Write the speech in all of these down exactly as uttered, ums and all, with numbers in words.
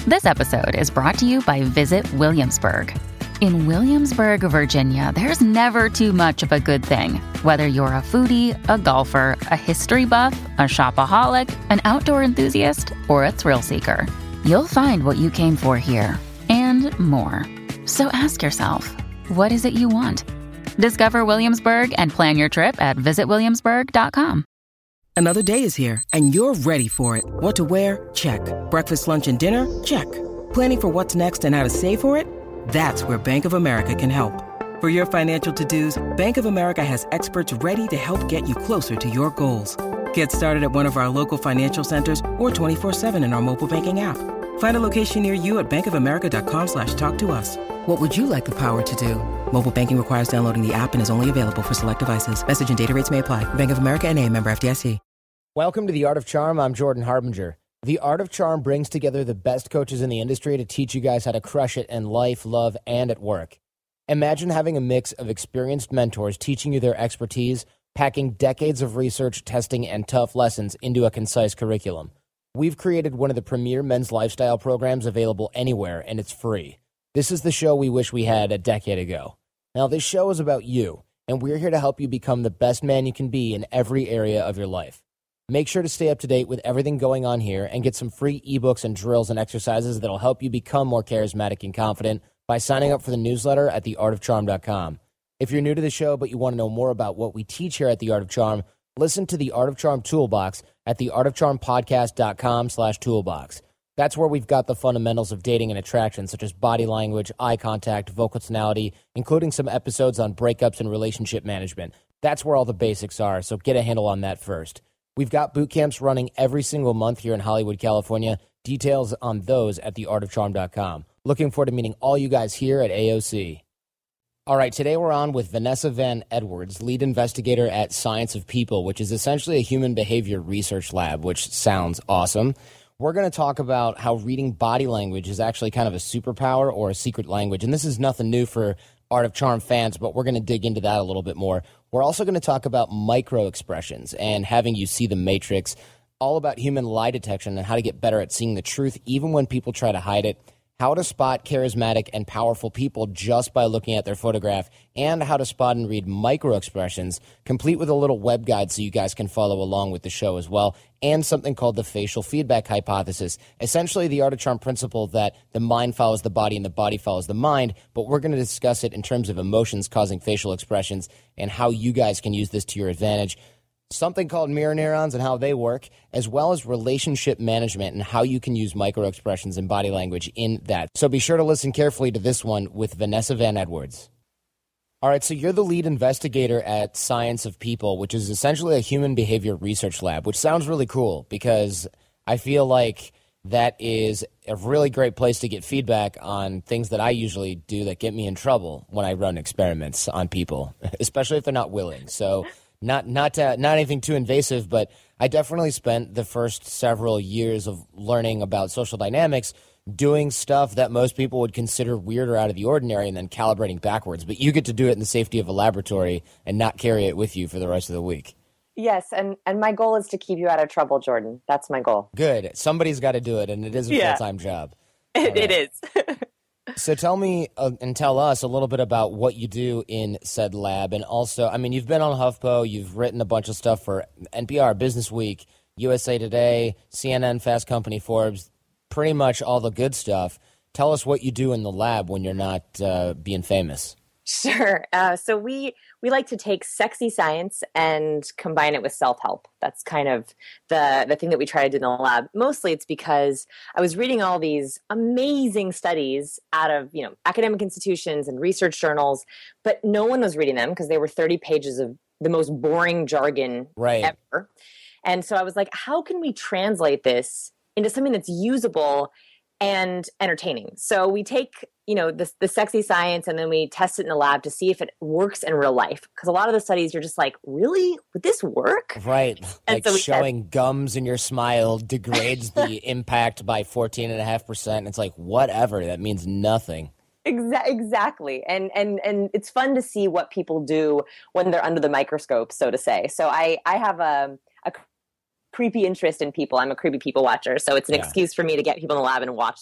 This episode is brought to you by Visit Williamsburg. In Williamsburg, Virginia, there's never too much of a good thing. Whether you're a foodie, a golfer, a history buff, a shopaholic, an outdoor enthusiast, or a thrill seeker, you'll find what you came for here and more. So ask yourself, what is it you want? Discover Williamsburg and plan your trip at visit williamsburg dot com. Another day is here, and you're ready for it. What to wear? Check. Breakfast, lunch, and dinner? Check. Planning for what's next and how to save for it? That's where Bank of America can help. For your financial to-dos, Bank of America has experts ready to help get you closer to your goals. Get started at one of our local financial centers or twenty-four seven in our mobile banking app. Find a location near you at bankofamerica.com slash talk to us. What would you like the power to do? Mobile banking requires downloading the app and is only available for select devices. Message and data rates may apply. Bank of America N A, member F D I C. Welcome to The Art of Charm. I'm Jordan Harbinger. The Art of Charm brings together the best coaches in the industry to teach you guys how to crush it in life, love, and at work. Imagine having a mix of experienced mentors teaching you their expertise, packing decades of research, testing, and tough lessons into a concise curriculum. We've created one of the premier men's lifestyle programs available anywhere, and it's free. This is the show we wish we had a decade ago. Now, this show is about you, and we're here to help you become the best man you can be in every area of your life. Make sure to stay up to date with everything going on here and get some free ebooks and drills and exercises that'll help you become more charismatic and confident by signing up for the newsletter at the art of charm dot com. If you're new to the show but you want to know more about what we teach here at The Art of Charm, listen to the Art of Charm Toolbox at the art of charm podcast dot com slash toolbox. That's where we've got the fundamentals of dating and attraction, such as body language, eye contact, vocal tonality, including some episodes on breakups and relationship management. That's where all the basics are, so get a handle on that first. We've got boot camps running every single month here in Hollywood, California. Details on those at the art of charm dot com. Looking forward to meeting all you guys here at A O C. All right, today we're on with Vanessa Van Edwards, lead investigator at Science of People, which is essentially a human behavior research lab, which sounds awesome. We're going to talk about how reading body language is actually kind of a superpower or a secret language. And this is nothing new for Art of Charm fans, but we're going to dig into that a little bit more. We're also going to talk about micro expressions and having you see the matrix, all about human lie detection and how to get better at seeing the truth even when people try to hide it, how to spot charismatic and powerful people just by looking at their photograph, and how to spot and read micro expressions, complete with a little web guide so you guys can follow along with the show as well, and something called the facial feedback hypothesis, essentially the Art of Charm principle that the mind follows the body and the body follows the mind, but we're going to discuss it in terms of emotions causing facial expressions and how you guys can use this to your advantage. Something called mirror neurons and how they work, as well as relationship management and how you can use micro expressions and body language in that. So be sure to listen carefully to this one with Vanessa Van Edwards. All right, so you're the lead investigator at Science of People, which is essentially a human behavior research lab, which sounds really cool because I feel like that is a really great place to get feedback on things that I usually do that get me in trouble when I run experiments on people, especially if they're not willing. So Not not uh, not anything too invasive, but I definitely spent the first several years of learning about social dynamics doing stuff that most people would consider weird or out of the ordinary and then calibrating backwards. But you get to do it in the safety of a laboratory and not carry it with you for the rest of the week. Yes, and, and my goal is to keep you out of trouble, Jordan. That's my goal. Good. Somebody's got to do it, and it is a yeah. full-time job. It, it is. So tell me uh, and tell us a little bit about what you do in said lab. And also, I mean, you've been on HuffPo, you've written a bunch of stuff for N P R, Business Week, U S A Today, C N N, Fast Company, Forbes, pretty much all the good stuff. Tell us what you do in the lab when you're not uh, being famous. Sure. Uh, so we we like to take sexy science and combine it with self-help. That's kind of the, the thing that we try to do in the lab. Mostly it's because I was reading all these amazing studies out of, you know, academic institutions and research journals, but no one was reading them because they were thirty pages of the most boring jargon right. ever. And so I was like, how can we translate this into something that's usable and entertaining? So we take, you know, the, the sexy science and then we test it in the lab to see if it works in real life. Because a lot of the studies, you're just like, really? Would this work? Right. And like so showing test- gums in your smile degrades the impact by fourteen point five percent. It's like, whatever. That means nothing. Exa- exactly. And, and, and it's fun to see what people do when they're under the microscope, so to say. So I, I have a, a creepy interest in people. I'm a creepy people watcher. So it's an Yeah. excuse for me to get people in the lab and watch them.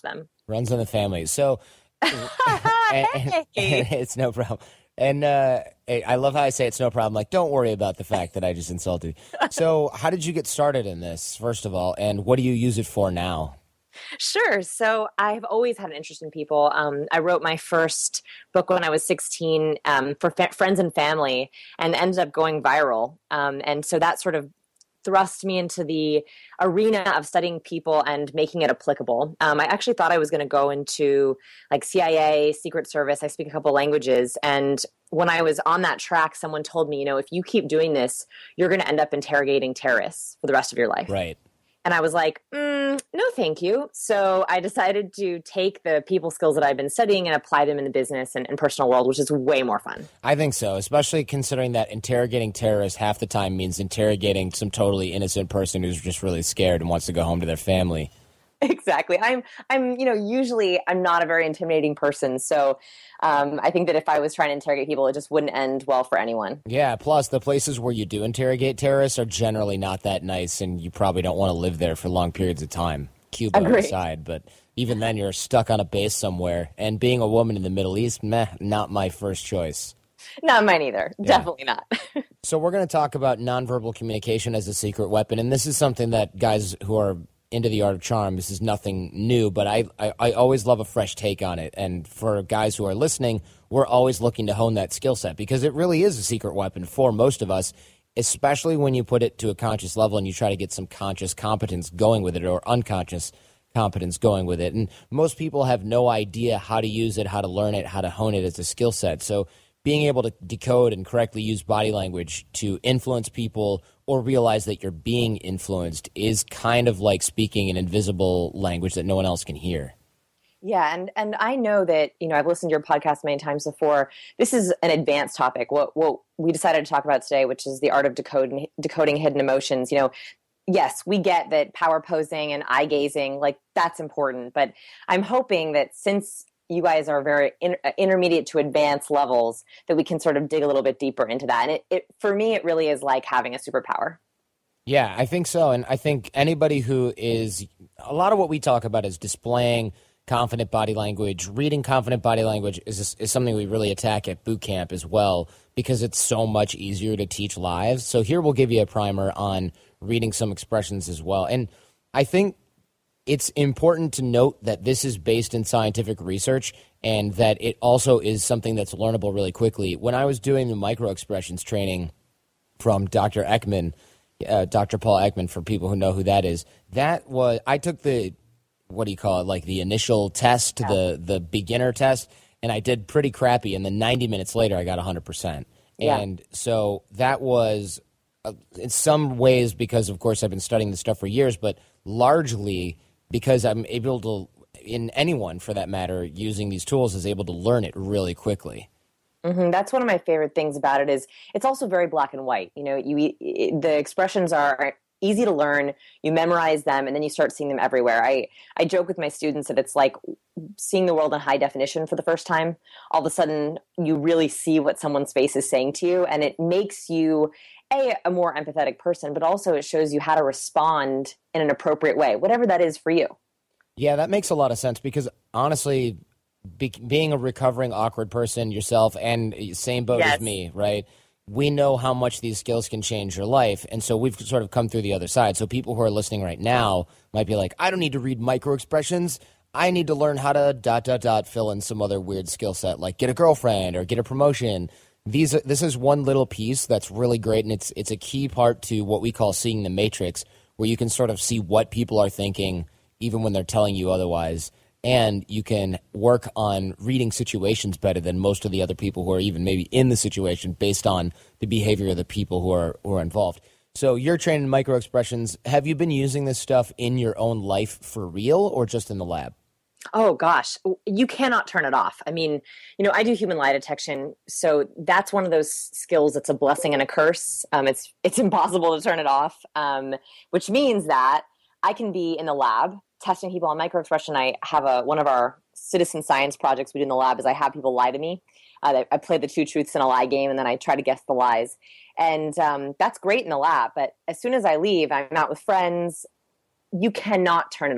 Runs in the family. So and, and, and it's no problem. And uh, I love how I say it's no problem. Like, don't worry about the fact that I just insulted you. So how did you get started in this, first of all, and what do you use it for now? Sure. So I've always had an interest in people. Um, I wrote my first book when I was sixteen um, for fa- friends and family, and ended up going viral. Um, and so that sort of thrust me into the arena of studying people and making it applicable. Um, I actually thought I was going to go into like C I A, Secret Service. I speak a couple languages. And when I was on that track, someone told me, you know, if you keep doing this, you're going to end up interrogating terrorists for the rest of your life. Right. And I was like, mm, no, thank you. So I decided to take the people skills that I've been studying and apply them in the business and, and personal world, which is way more fun. I think so, especially considering that interrogating terrorists half the time means interrogating some totally innocent person who's just really scared and wants to go home to their family. Exactly. I'm, I'm, you know, usually I'm not a very intimidating person. So um, I think that if I was trying to interrogate people, it just wouldn't end well for anyone. Yeah. Plus, the places where you do interrogate terrorists are generally not that nice, and you probably don't want to live there for long periods of time. Cuba Agreed. aside, but even then, you're stuck on a base somewhere. And being a woman in the Middle East, meh, not my first choice. Not mine either. Yeah. Definitely not. So we're going to talk about nonverbal communication as a secret weapon, and this is something that guys who are into the art of charm, this is nothing new, but I, I, I always love a fresh take on it. And for guys who are listening, we're always looking to hone that skill set because it really is a secret weapon for most of us, especially when you put it to a conscious level and you try to get some conscious competence going with it or unconscious competence going with it. And most people have no idea how to use it, how to learn it, how to hone it as a skill set. So being able to decode and correctly use body language to influence people or realize that you're being influenced is kind of like speaking an invisible language that no one else can hear. Yeah, and and I know that, you know, I've listened to your podcast many times before. This is an advanced topic. What what we decided to talk about today, which is the art of decoding decoding hidden emotions. You know, yes, we get that power posing and eye gazing, like that's important, but I'm hoping that since you guys are very in, uh, intermediate to advanced levels, that we can sort of dig a little bit deeper into that. And it, it, for me, it really is like having a superpower. Yeah, I think so. And I think anybody who is, a lot of what we talk about is displaying confident body language. Reading confident body language is, is something we really attack at boot camp as well, because it's so much easier to teach live. So here we'll give you a primer on reading some expressions as well. And I think it's important to note that this is based in scientific research and that it also is something that's learnable really quickly. When I was doing the micro expressions training from Doctor Ekman, uh, Doctor Paul Ekman, for people who know who that is, that was, I took the, what do you call it, like the initial test, yeah. the the beginner test, and I did pretty crappy, and then ninety minutes later I got one hundred percent. Yeah. And so that was, uh, in some ways, because of course I've been studying this stuff for years, but largely because I'm able to, in anyone for that matter, using these tools is able to learn it really quickly. Mm-hmm. That's one of my favorite things about it is it's also very black and white. You know, you it, the expressions are easy to learn, you memorize them, and then you start seeing them everywhere. I, I joke with my students that it's like seeing the world in high definition for the first time. All of a sudden, you really see what someone's face is saying to you, and it makes you A, a more empathetic person, but also it shows you how to respond in an appropriate way, whatever that is for you. Yeah, that makes a lot of sense because honestly, be, being a recovering awkward person yourself, and same boat yes. as me, right? We know how much these skills can change your life, and so we've sort of come through the other side. So people who are listening right now might be like, I don't need to read micro expressions. I need to learn how to dot, dot, dot, fill in some other weird skill set, like get a girlfriend or get a promotion. These This is one little piece that's really great, and it's it's a key part to what we call seeing the matrix, where you can sort of see what people are thinking, even when they're telling you otherwise. And you can work on reading situations better than most of the other people who are even maybe in the situation based on the behavior of the people who are who are involved. So you're trained in micro expressions. Have you been using this stuff in your own life for real or just in the lab? Oh, gosh, you cannot turn it off. I mean, you know, I do human lie detection. So that's one of those skills that's a blessing and a curse. Um, it's it's impossible to turn it off, um, which means that I can be in the lab testing people on microexpression. I have a one of our citizen science projects we do in the lab is I have people lie to me. Uh, I play the two truths and a lie game, and then I try to guess the lies. And um, that's great in the lab. But as soon as I leave, I'm out with friends. You cannot turn it off.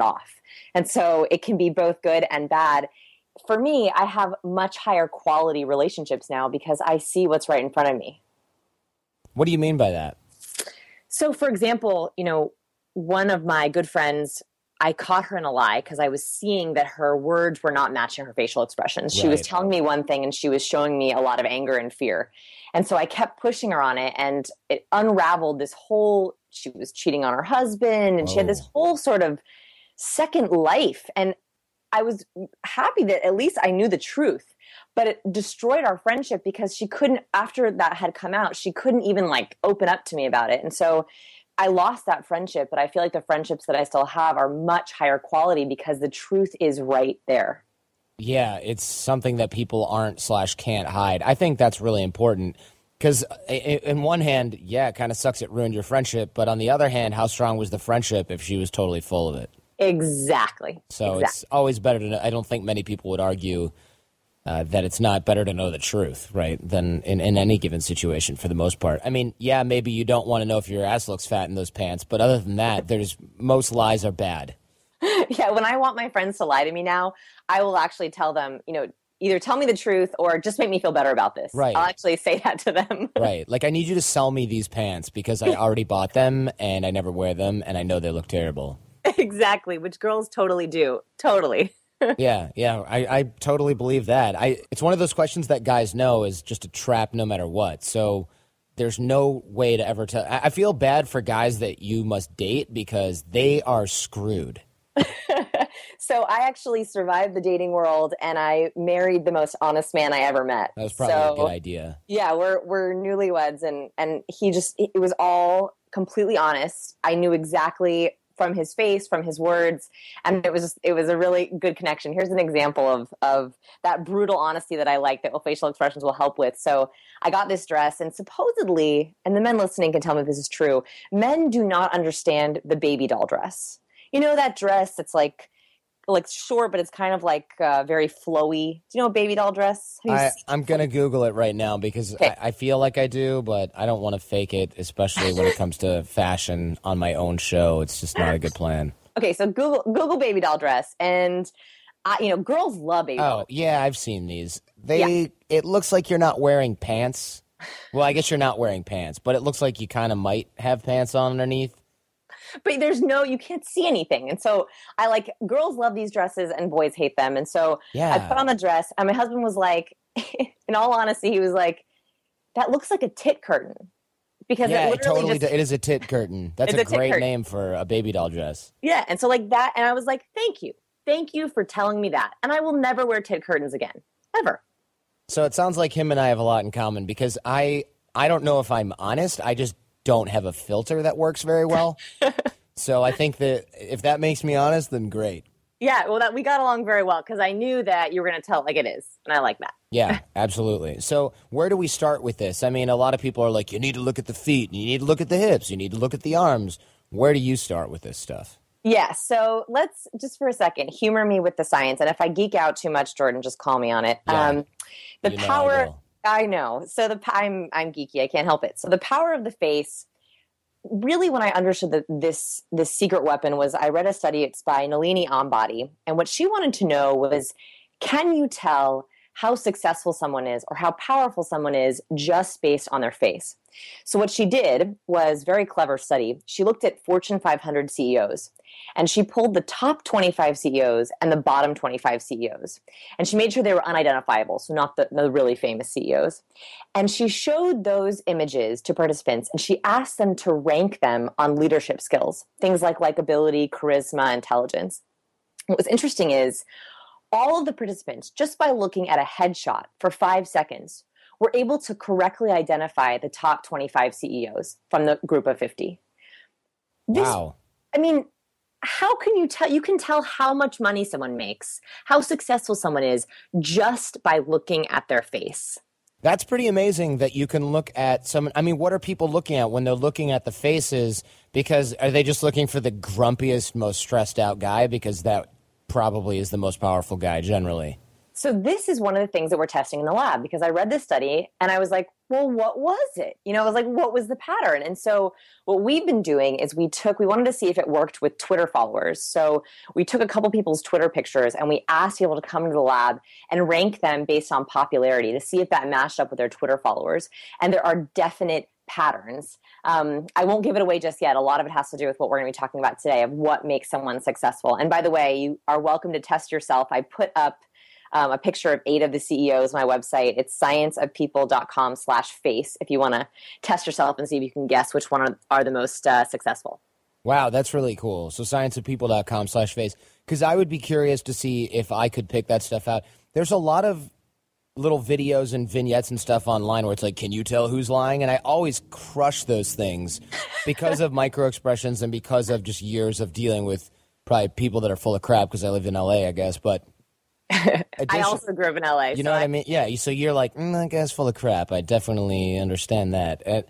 And so it can be both good and bad. For me, I have much higher quality relationships now because I see what's right in front of me. What do you mean by that? So, for example, you know, one of my good friends, I caught her in a lie because I was seeing that her words were not matching her facial expressions. She Right. was telling me one thing and she was showing me a lot of anger and fear. And so I kept pushing her on it, and it unraveled this whole, she was cheating on her husband, and she had this Oh. whole sort of second life. And I was happy that at least I knew the truth, but it destroyed our friendship because she couldn't, after that had come out, she couldn't even like open up to me about it. And so I lost that friendship, but I feel like the friendships that I still have are much higher quality because the truth is right there. Yeah, it's something that people aren't slash can't hide. I think that's really important because in one hand, yeah, it kind of sucks it ruined your friendship. But on the other hand, how strong was the friendship if she was totally full of it? Exactly. So exactly. it's always better to know. I don't think many people would argue uh, that it's not better to know the truth, right, than in, in any given situation for the most part. I mean, yeah, maybe you don't want to know if your ass looks fat in those pants. But other than that, there's most lies are bad. Yeah, when I want my friends to lie to me now, I will actually tell them, you know, either tell me the truth or just make me feel better about this. Right. I'll actually say that to them. Right. Like, I need you to sell me these pants because I already bought them and I never wear them and I know they look terrible. Exactly, which girls totally do. Totally. Yeah, yeah, I, I totally believe that. I It's one of those questions that guys know is just a trap no matter what. So there's no way to ever tell. I I feel bad for guys that you must date because they are screwed. So I actually survived the dating world, and I married the most honest man I ever met. That was probably so, a good idea. Yeah, we're we're newlyweds, and and he just it was all completely honest. I knew exactly from his face, from his words, and it was just, it was a really good connection. Here's an example of of that brutal honesty that I like that facial expressions will help with. So I got this dress, and supposedly, and the men listening can tell me if this is true, men do not understand the baby doll dress. You know that dress that's like like short, but it's kind of like uh, very flowy. Do you know a baby doll dress? Have you I, seen- I'm going to Google it right now because Okay. I, I feel like I do, but I don't want to fake it, especially when it comes to fashion on my own show. It's just not a good plan. Okay, so Google Google baby doll dress, and uh, you know girls love baby Oh, dolls. yeah, I've seen these. They It looks like you're not wearing pants. Well, I guess you're not wearing pants, but it looks like you kind of might have pants on underneath. But there's no, you can't see anything. And so I like, girls love these dresses and boys hate them. And so Yeah. I put on the dress, and my husband was like, in all honesty, he was like, that looks like a tit curtain. Because Yeah, it it literally totally. just, do- it is a tit curtain. That's It's a a tit great curtain. name for a baby doll dress. yeah. And so like that, and I was like, thank you. Thank you for telling me that. And I will never wear tit curtains again. Ever. So it sounds like him and I have a lot in common because I I don't know if I'm honest. I just don't have a filter that works very well. So I think that if that makes me honest, then great. Yeah. Well, that we got along very well because I knew that you were going to tell it like it is. And I like that. Yeah, absolutely. So where do we start with this? I mean, a lot of people are like, you need to look at the feet, you need to look at the hips, you need to look at the arms. Where do you start with this stuff? Yeah, so let's just for a second humor me with the science, and if I geek out too much, Jordan, just call me on it. Yeah. Um, the You know I power, will. I, know. So the I'm I'm geeky. I can't help it. So the power of the face. Really, when I understood that this this secret weapon was, I read a study. It's by Nalini Ambady, and what she wanted to know was, can you tell how successful someone is or how powerful someone is just based on their face? So what she did was very clever study. She looked at Fortune five hundred C E Os, and she pulled the top twenty-five C E Os and the bottom twenty-five C E Os. And she made sure they were unidentifiable, so not the, the really famous C E Os. And she showed those images to participants, and she asked them to rank them on leadership skills, things like likability, charisma, intelligence. What was interesting is all of the participants, just by looking at a headshot for five seconds, were able to correctly identify the top twenty-five C E Os from the group of fifty. This, Wow. I mean, how can you tell? You can tell how much money someone makes, how successful someone is, just by looking at their face. That's pretty amazing that you can look at someone. I mean, what are people looking at when they're looking at the faces? Because are they just looking for the grumpiest, most stressed out guy? Because that probably is the most powerful guy generally. So this is one of the things that we're testing in the lab, because I read this study and I was like, well, what was it? You know, it was like, what was the pattern? And so what we've been doing is we took, we wanted to see if it worked with Twitter followers. So we took a couple people's Twitter pictures and we asked people to come to the lab and rank them based on popularity to see if that matched up with their Twitter followers. And there are definite patterns. Um, I won't give it away just yet. A lot of it has to do with what we're going to be talking about today of what makes someone successful. And by the way, you are welcome to test yourself. I put up Um, a picture of eight of the C E Os on my website. It's scienceofpeople.com slash face if you want to test yourself and see if you can guess which one are, are the most uh, successful. Wow, that's really cool. So scienceofpeople.com slash face. Because I would be curious to see if I could pick that stuff out. There's a lot of little videos and vignettes and stuff online where it's like, can you tell who's lying? And I always crush those things because of micro expressions and because of just years of dealing with probably people that are full of crap because I lived in L A, I guess. But I also grew up in L A. You so know what I, I mean? Yeah. So you're like, mm, that guy's full of crap. I definitely understand that. And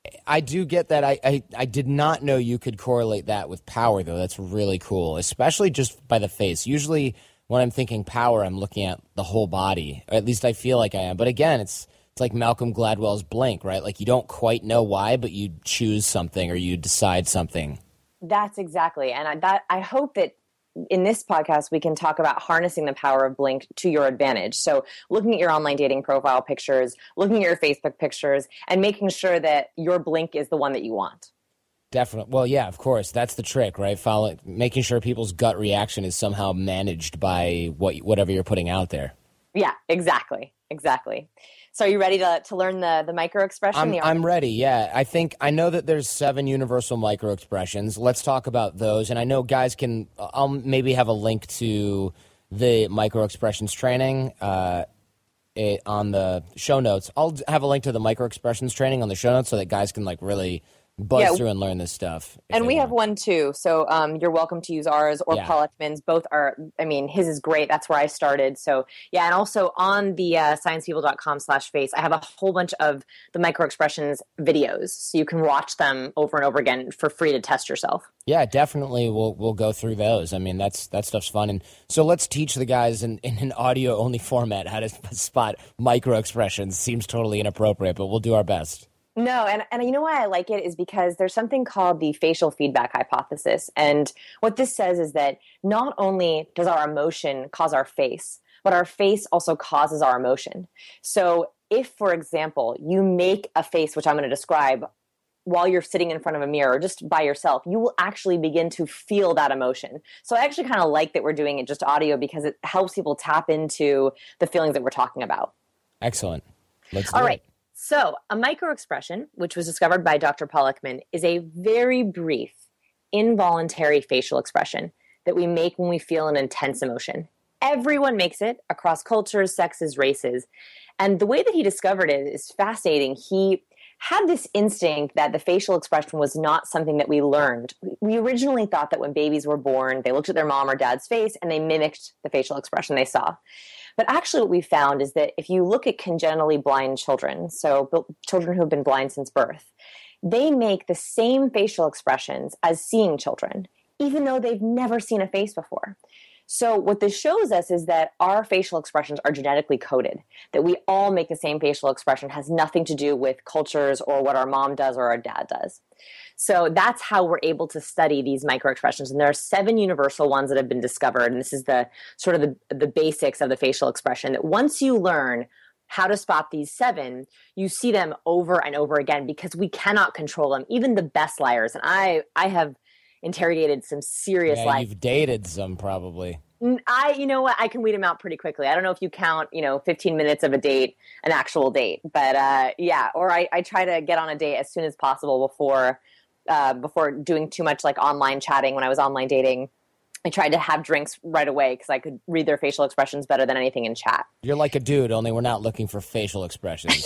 I do get that. I, I, I did not know you could correlate that with power, though. That's really cool, especially just by the face. Usually when I'm thinking power, I'm looking at the whole body. Or at least I feel like I am. But again, it's it's like Malcolm Gladwell's Blink, right? Like you don't quite know why, but you choose something or you decide something. That's exactly. And I, that I hope that in this podcast, we can talk about harnessing the power of Blink to your advantage. So looking at your online dating profile pictures, looking at your Facebook pictures, and making sure that your Blink is the one that you want. Definitely. Well, yeah, of course. That's the trick, right? Follow, making sure people's gut reaction is somehow managed by what whatever you're putting out there. Yeah, exactly. Exactly. So are you ready to, to learn the, the micro expression? I'm, the I'm ready, yeah. I think I know that there's seven universal micro expressions. Let's talk about those. And I know guys can, I'll maybe have a link to the micro expressions training uh, it, on the show notes. I'll have a link to the micro expressions training on the show notes so that guys can like really buzz Yeah. through and learn this stuff. And we want. have one too. So um, you're welcome to use ours or Yeah. Paul Ekman's. Both are, I mean, his is great. That's where I started. So yeah. And also on the uh, sciencepeople.com slash face, I have a whole bunch of the micro expressions videos. So you can watch them over and over again for free to test yourself. Yeah, definitely. We'll we'll go through those. I mean, that's that stuff's fun. And so let's teach the guys in, in an audio only format how to spot micro expressions. Seems totally inappropriate, but we'll do our best. No, and, and you know why I like it is because there's something called the facial feedback hypothesis. And what this says is that not only does our emotion cause our face, but our face also causes our emotion. So if, for example, you make a face, which I'm going to describe, while you're sitting in front of a mirror, just by yourself, you will actually begin to feel that emotion. So I actually kind of like that we're doing it just audio because it helps people tap into the feelings that we're talking about. Excellent. Let's do All right. it. So a microexpression, which was discovered by Doctor Paul Ekman, is a very brief, involuntary facial expression that we make when we feel an intense emotion. Everyone makes it across cultures, sexes, races. And the way that he discovered it is fascinating. He had this instinct that the facial expression was not something that we learned. We originally thought that when babies were born, they looked at their mom or dad's face and they mimicked the facial expression they saw. But actually what we found is that if you look at congenitally blind children, so children who have been blind since birth, they make the same facial expressions as seeing children, even though they've never seen a face before. So what this shows us is that our facial expressions are genetically coded, that we all make the same facial expression, has nothing to do with cultures or what our mom does or our dad does. So that's how we're able to study these microexpressions. And there are seven universal ones that have been discovered. And this is the sort of the, the basics of the facial expression, that once you learn how to spot these seven, you see them over and over again because we cannot control them. Even the best liars. And I, I have interrogated some serious Yeah, lies. you've dated some probably. I, you know what, I can weed them out pretty quickly. I don't know if you count, you know, fifteen minutes of a date, an actual date, but uh, yeah, or I, I try to get on a date as soon as possible before, uh, before doing too much like online chatting. When I was online dating, I tried to have drinks right away because I could read their facial expressions better than anything in chat. You're like a dude, only we're not looking for facial expressions.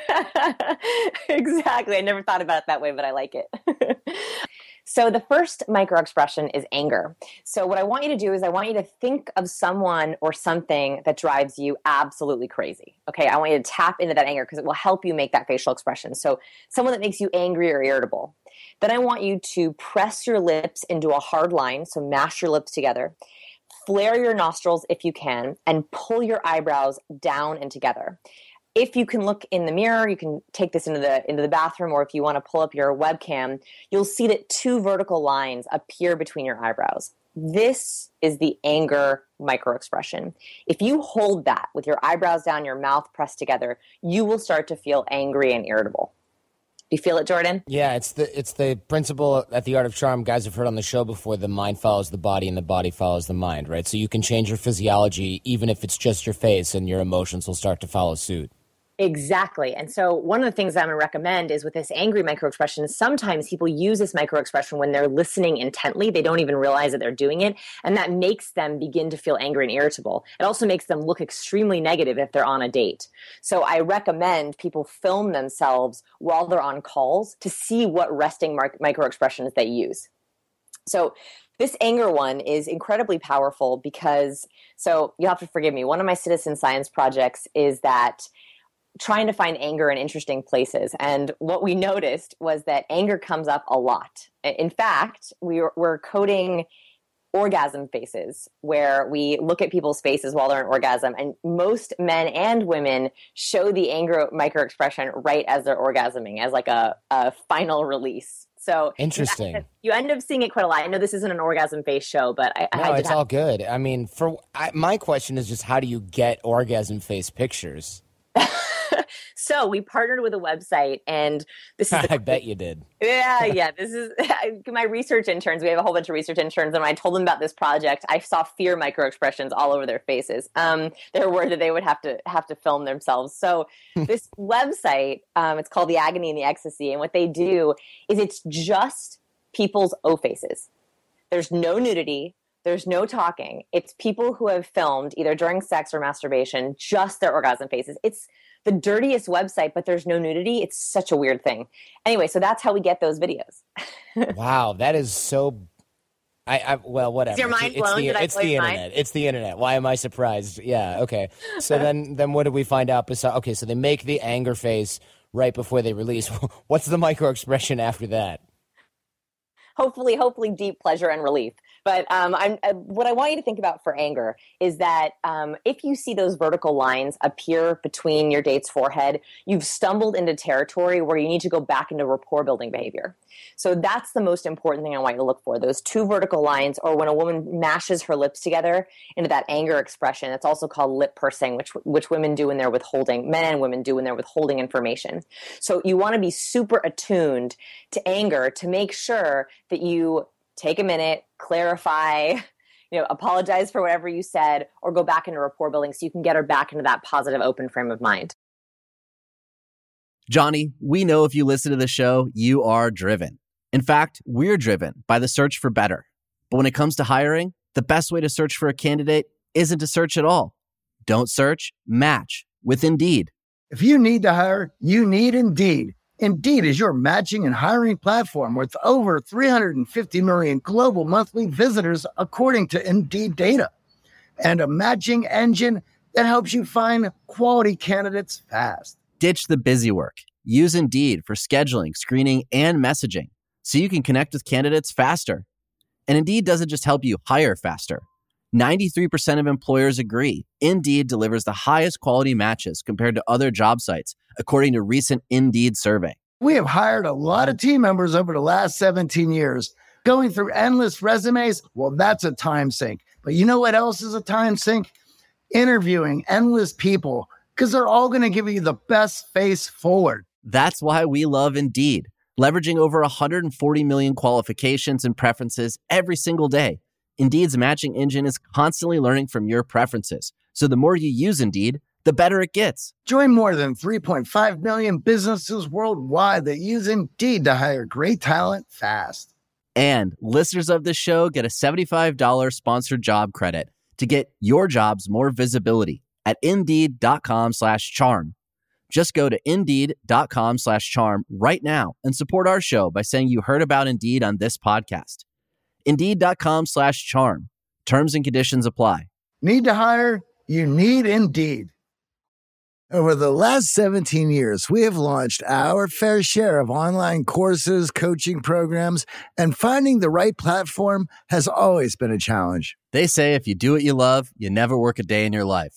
Exactly. I never thought about it that way, but I like it. So the first microexpression is anger. So what I want you to do is I want you to think of someone or something that drives you absolutely crazy. Okay, I want you to tap into that anger because it will help you make that facial expression. So someone that makes you angry or irritable. Then I want you to press your lips into a hard line, so mash your lips together. Flare your nostrils if you can, and pull your eyebrows down and together. if you can look in the mirror, you can take this into the into the bathroom, or if you want to pull up your webcam, you'll see that two vertical lines appear between your eyebrows. This is the anger microexpression. If you hold that with your eyebrows down, your mouth pressed together, you will start to feel angry and irritable. Do you feel it, Jordan? Yeah, it's the it's the principle at the Art of Charm. Guys have heard on the show before, the mind follows the body and the body follows the mind, right? So you can change your physiology even if it's just your face, and your emotions will start to follow suit. Exactly. And so one of the things I'm going to recommend is with this angry microexpression, sometimes people use this microexpression when they're listening intently. They don't even realize that they're doing it. And that makes them begin to feel angry and irritable. It also makes them look extremely negative if they're on a date. So I recommend people film themselves while they're on calls to see what resting microexpressions they use. So this anger one is incredibly powerful because, so you'll have to forgive me, one of my citizen science projects is that trying to find anger in interesting places. And what we noticed was that anger comes up a lot. In fact, we were, we're coding orgasm faces where we look at people's faces while they're in orgasm, and most men and women show the anger microexpression right as they're orgasming, as like a, a final release. So interesting. You end up seeing it quite a lot. I know this isn't an orgasm face show, but I, I no, had to it's have- all good. I mean, for I, my question is just, how do you get orgasm face pictures? So we partnered with a website, and this is the, I bet you did. Yeah, yeah. This is my research interns. We have a whole bunch of research interns, and when I told them about this project, I saw fear microexpressions all over their faces. Um, they were worried that they would have to have to film themselves. So this website, um, it's called The Agony and the Ecstasy, and what they do is it's just people's O faces. There's no nudity. There's no talking. It's people who have filmed either during sex or masturbation, just their orgasm faces. It's the dirtiest website, but there's no nudity. It's such a weird thing. Anyway, so that's how we get those videos. Wow, that is so. I, I well, whatever. Is your mind it's, blown? It's the, Did I it's blow the your internet. mind? It's the internet. Why am I surprised? Yeah. Okay. So then, then what did we find out? Besides, okay, so they make the anger face right before they release. What's the micro expression after that? Hopefully, hopefully, deep pleasure and relief. But um, I'm, uh, what I want you to think about for anger is that um, if you see those vertical lines appear between your date's forehead, you've stumbled into territory where you need to go back into rapport building behavior. So that's the most important thing I want you to look for, those two vertical lines, or when a woman mashes her lips together into that anger expression. It's also called lip pursing, which which women do when they're withholding, men and women do when they're withholding information. So you want to be super attuned to anger to make sure that you take a minute, clarify, you know, apologize for whatever you said, or go back into rapport building so you can get her back into that positive, open frame of mind. Johnny, we know if you listen to the show, you are driven. In fact, we're driven by the search for better. But when it comes to hiring, the best way to search for a candidate isn't to search at all. Don't search, match with Indeed. If you need to hire, you need Indeed. Indeed is your matching and hiring platform with over three hundred fifty million global monthly visitors, according to Indeed data, and a matching engine that helps you find quality candidates fast. Ditch the busy work. Use Indeed for scheduling, screening, and messaging so you can connect with candidates faster. And Indeed doesn't just help you hire faster. ninety-three percent of employers agree Indeed delivers the highest quality matches compared to other job sites, according to a recent Indeed survey. We have hired a lot of team members over the last seventeen years. Going through endless resumes, well, that's a time sink. But you know what else is a time sink? Interviewing endless people, because they're all going to give you the best face forward. That's why we love Indeed, leveraging over one hundred forty million qualifications and preferences every single day. Indeed's matching engine is constantly learning from your preferences. So the more you use Indeed, the better it gets. Join more than three point five million businesses worldwide that use Indeed to hire great talent fast. And listeners of this show get a seventy-five dollars sponsored job credit to get your jobs more visibility at Indeed.com slash charm. Just go to Indeed.com slash charm right now and support our show by saying you heard about Indeed on this podcast. Indeed.com slash charm. Terms and conditions apply. Need to hire? You need Indeed. Over the last seventeen years, we have launched our fair share of online courses, coaching programs, and finding the right platform has always been a challenge. They say if you do what you love, you never work a day in your life.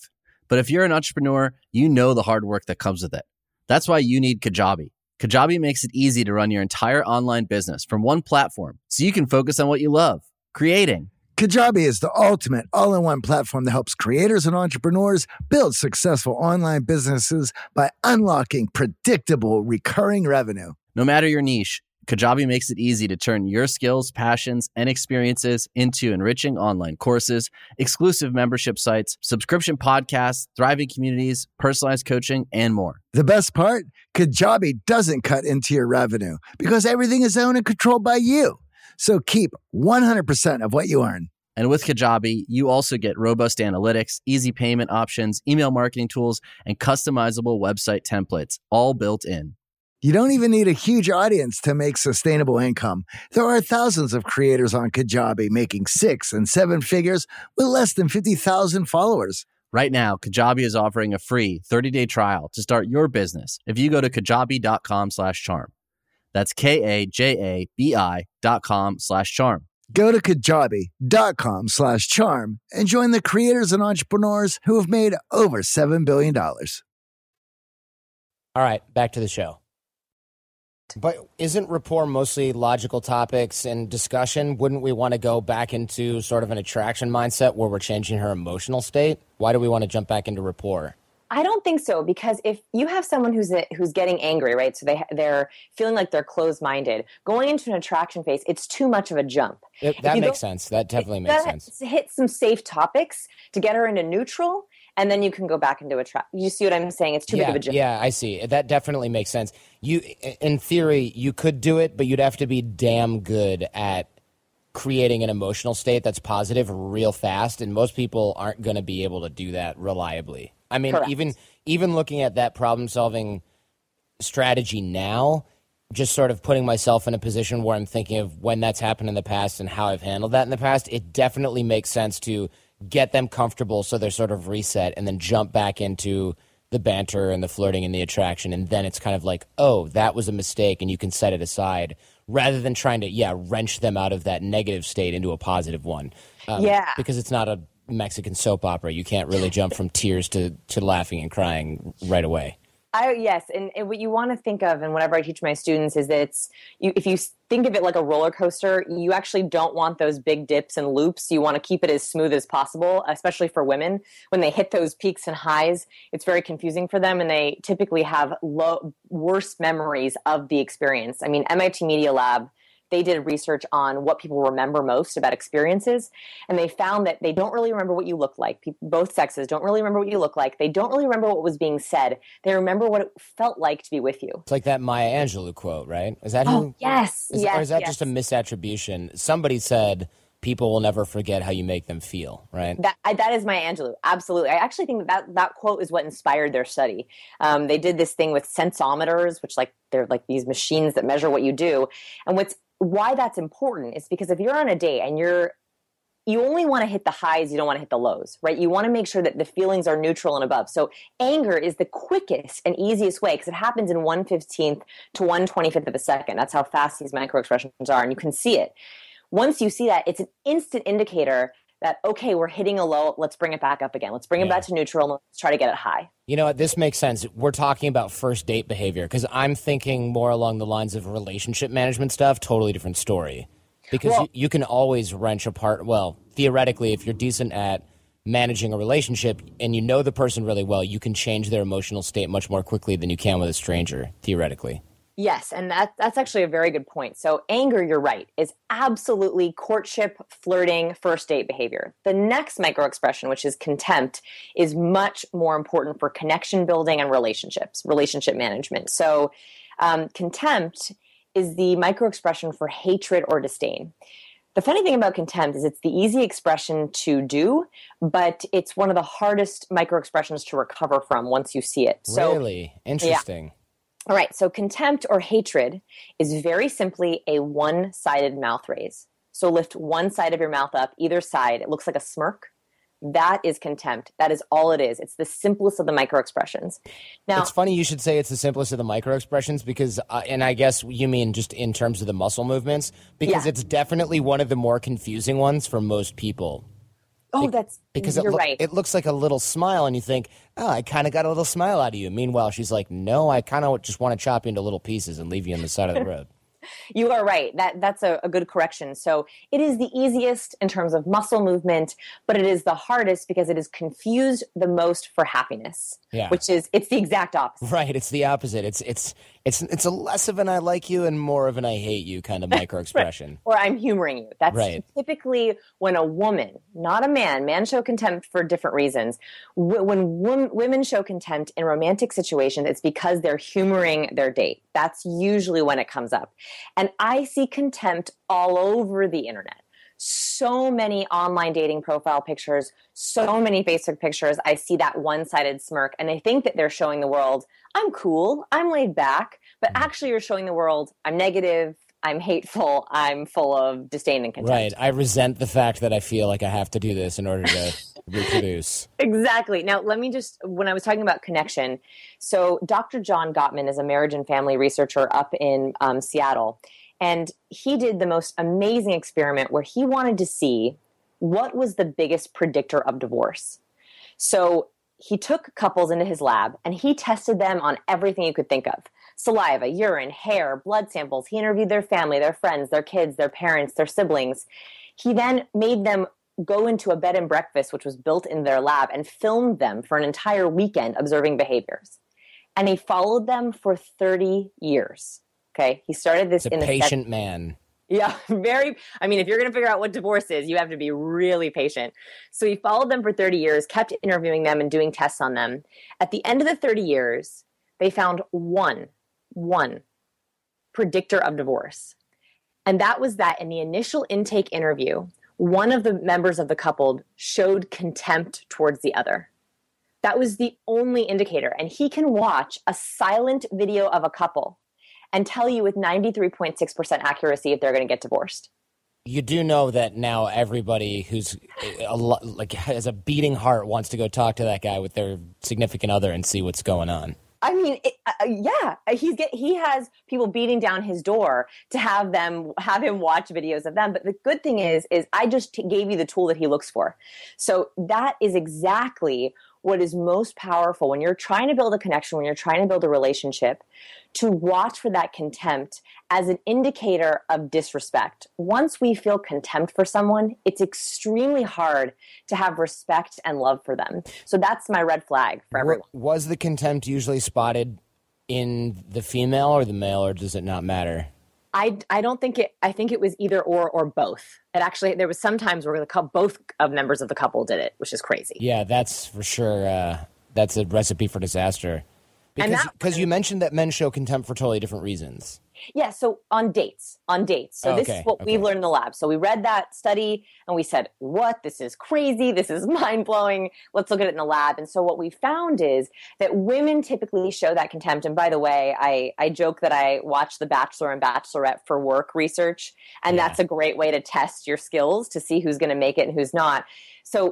But if you're an entrepreneur, you know the hard work that comes with it. That's why you need Kajabi. Kajabi makes it easy to run your entire online business from one platform so you can focus on what you love, creating. Kajabi is the ultimate all-in-one platform that helps creators and entrepreneurs build successful online businesses by unlocking predictable, recurring revenue. No matter your niche, Kajabi makes it easy to turn your skills, passions, and experiences into enriching online courses, exclusive membership sites, subscription podcasts, thriving communities, personalized coaching, and more. The best part? Kajabi doesn't cut into your revenue because everything is owned and controlled by you. So keep one hundred percent of what you earn. And with Kajabi, you also get robust analytics, easy payment options, email marketing tools, and customizable website templates, all built in. You don't even need a huge audience to make sustainable income. There are thousands of creators on Kajabi making six and seven figures with less than fifty thousand followers. Right now, Kajabi is offering a free thirty-day trial to start your business if you go to kajabi.com slash charm. That's K-A-J-A-B-I dot com slash charm. Go to kajabi.com slash charm and join the creators and entrepreneurs who have made over seven billion dollars. All right, back to the show. But isn't rapport mostly logical topics and discussion? Wouldn't we want to go back into sort of an attraction mindset where we're changing her emotional state? Why do we want to jump back into rapport? I don't think so, because if you have someone who's who's getting angry, right? So they they're feeling like they're closed-minded. Going into an attraction phase, it's too much of a jump. It, that makes sense. That definitely makes sense. Hit some safe topics to get her into neutral, and then you can go back into attract. You see what I'm saying? It's too yeah, big of a jump. Yeah, I see. That definitely makes sense. You, in theory, you could do it, but you'd have to be damn good at creating an emotional state that's positive real fast, and most people aren't going to be able to do that reliably. I mean, Correct. even even looking at that problem-solving strategy now, just sort of putting myself in a position where I'm thinking of when that's happened in the past and how I've handled that in the past, it definitely makes sense to get them comfortable so they're sort of reset and then jump back into the banter and the flirting and the attraction, and then it's kind of like, oh, that was a mistake, and you can set it aside rather than trying to, yeah, wrench them out of that negative state into a positive one. Um, Yeah. Because it's not a Mexican soap opera. You can't really jump from tears to, to laughing and crying right away. I, yes, and, and what you want to think of, and whatever I teach my students, is that it's you, if you think of it like a roller coaster, you actually don't want those big dips and loops. You want to keep it as smooth as possible, especially for women. When they hit those peaks and highs, it's very confusing for them, and they typically have low, worse memories of the experience. I mean, M I T Media Lab, they did research on what people remember most about experiences, and they found that they don't really remember what you look like. People, both sexes don't really remember what you look like. They don't really remember what was being said. They remember what it felt like to be with you. It's like that Maya Angelou quote, right? Is that Oh, who? yes, Is, yes, or is that yes. just a misattribution? Somebody said people will never forget how you make them feel, right? That I, that is Maya Angelou. Absolutely. I actually think that that quote is what inspired their study. Um, they did this thing with sensometers, which like they're like these machines that measure what you do. And what's why that's important is because if you're on a date and you're you only want to hit the highs, you don't want to hit the lows, right? You want to make sure that the feelings are neutral and above. So anger is the quickest and easiest way because it happens in one fifteenth to one twenty-fifth of a second. That's how fast these microexpressions are, and you can see it. Once you see that, it's an instant indicator that, okay, we're hitting a low, let's bring it back up again. Let's bring it Yeah. back to neutral, and let's try to get it high. You know what? This makes sense. We're talking about first date behavior because I'm thinking more along the lines of relationship management stuff. Totally different story. Because Well- you, you can always wrench apart. Well, theoretically, if you're decent at managing a relationship and you know the person really well, you can change their emotional state much more quickly than you can with a stranger, theoretically. Yes, and that that's actually a very good point. So anger, you're right, is absolutely courtship, flirting, first date behavior. The next microexpression, which is contempt, is much more important for connection building and relationships, relationship management. So um, contempt is the microexpression for hatred or disdain. The funny thing about contempt is it's the easy expression to do, but it's one of the hardest microexpressions to recover from once you see it. So, Really? Interesting. all right, so contempt or hatred is very simply a one-sided mouth raise. So lift one side of your mouth up, either side. It looks like a smirk. That is contempt. That is all it is. It's the simplest of the microexpressions. Now, It's funny you should say it's the simplest of the microexpressions because, uh, and I guess you mean just in terms of the muscle movements, because Yeah. it's definitely one of the more confusing ones for most people. Oh, that's because you're it, lo- right. it looks like a little smile, and you think, oh, I kind of got a little smile out of you. Meanwhile, she's like, no, I kind of just want to chop you into little pieces and leave you on the side of the road. You are right. That that's a, a good correction. So it is the easiest in terms of muscle movement, but it is the hardest because it is confused the most for happiness. Yeah. Which is it's the exact opposite. Right. It's the opposite. It's it's it's it's a less of an I like you and more of an I hate you kind of micro expression. Right. Or I'm humoring you. That's right. Typically when a woman, not a man, men show contempt for different reasons. W- when wom- women show contempt in romantic situations, it's because they're humoring their date. That's usually when it comes up. And I see contempt all over the internet. So many online dating profile pictures, so many Facebook pictures. I see that one-sided smirk, and they think that they're showing the world, I'm cool, I'm laid back, but actually you're showing the world, I'm negative, I'm hateful, I'm full of disdain and contempt. Right. I resent the fact that I feel like I have to do this in order to reproduce. Exactly. Now, let me just, when I was talking about connection, so Doctor John Gottman is a marriage and family researcher up in um, Seattle. And he did the most amazing experiment where he wanted to see what was the biggest predictor of divorce. So he took couples into his lab and he tested them on everything you could think of. Saliva, urine, hair, blood samples. He interviewed their family, their friends, their kids, their parents, their siblings. He then made them go into a bed and breakfast, which was built in their lab, and filmed them for an entire weekend observing behaviors. And he followed them for thirty years. Okay, he started this it's a in the patient set- man. Yeah, very. I mean, if you're going to figure out what divorce is, you have to be really patient. So he followed them for thirty years, kept interviewing them and doing tests on them. At the end of the thirty years, they found one, one predictor of divorce. And that was that in the initial intake interview, one of the members of the couple showed contempt towards the other. That was the only indicator. And he can watch a silent video of a couple and tell you with ninety-three point six percent accuracy if they're going to get divorced. You do know that now everybody who's a lo- like has a beating heart wants to go talk to that guy with their significant other and see what's going on. I mean, it, uh, yeah, he's get he has people beating down his door to have them have him watch videos of them. But the good thing is, is I just t- gave you the tool that he looks for. So that is exactly what is most powerful when you're trying to build a connection, when you're trying to build a relationship, to watch for that contempt as an indicator of disrespect. Once we feel contempt for someone, it's extremely hard to have respect and love for them. So that's my red flag for everyone. Was the contempt usually spotted in the female or the male, or does it not matter? I, I don't think it, I think it was either or or both. It actually, there was some times where the couple, both of members of the couple did it, which is crazy. Yeah, that's for sure. Uh, that's a recipe for disaster. Because because you mentioned that men show contempt for totally different reasons. Yeah, so on dates, on dates. So oh, this okay, is what okay. we've learned in the lab. So we read that study and we said, what? This is crazy. This is mind-blowing. Let's look at it in the lab. And so what we found is that women typically show that contempt. And by the way, I, I joke that I watch The Bachelor and Bachelorette for work research. And yeah. that's a great way to test your skills to see who's going to make it and who's not. So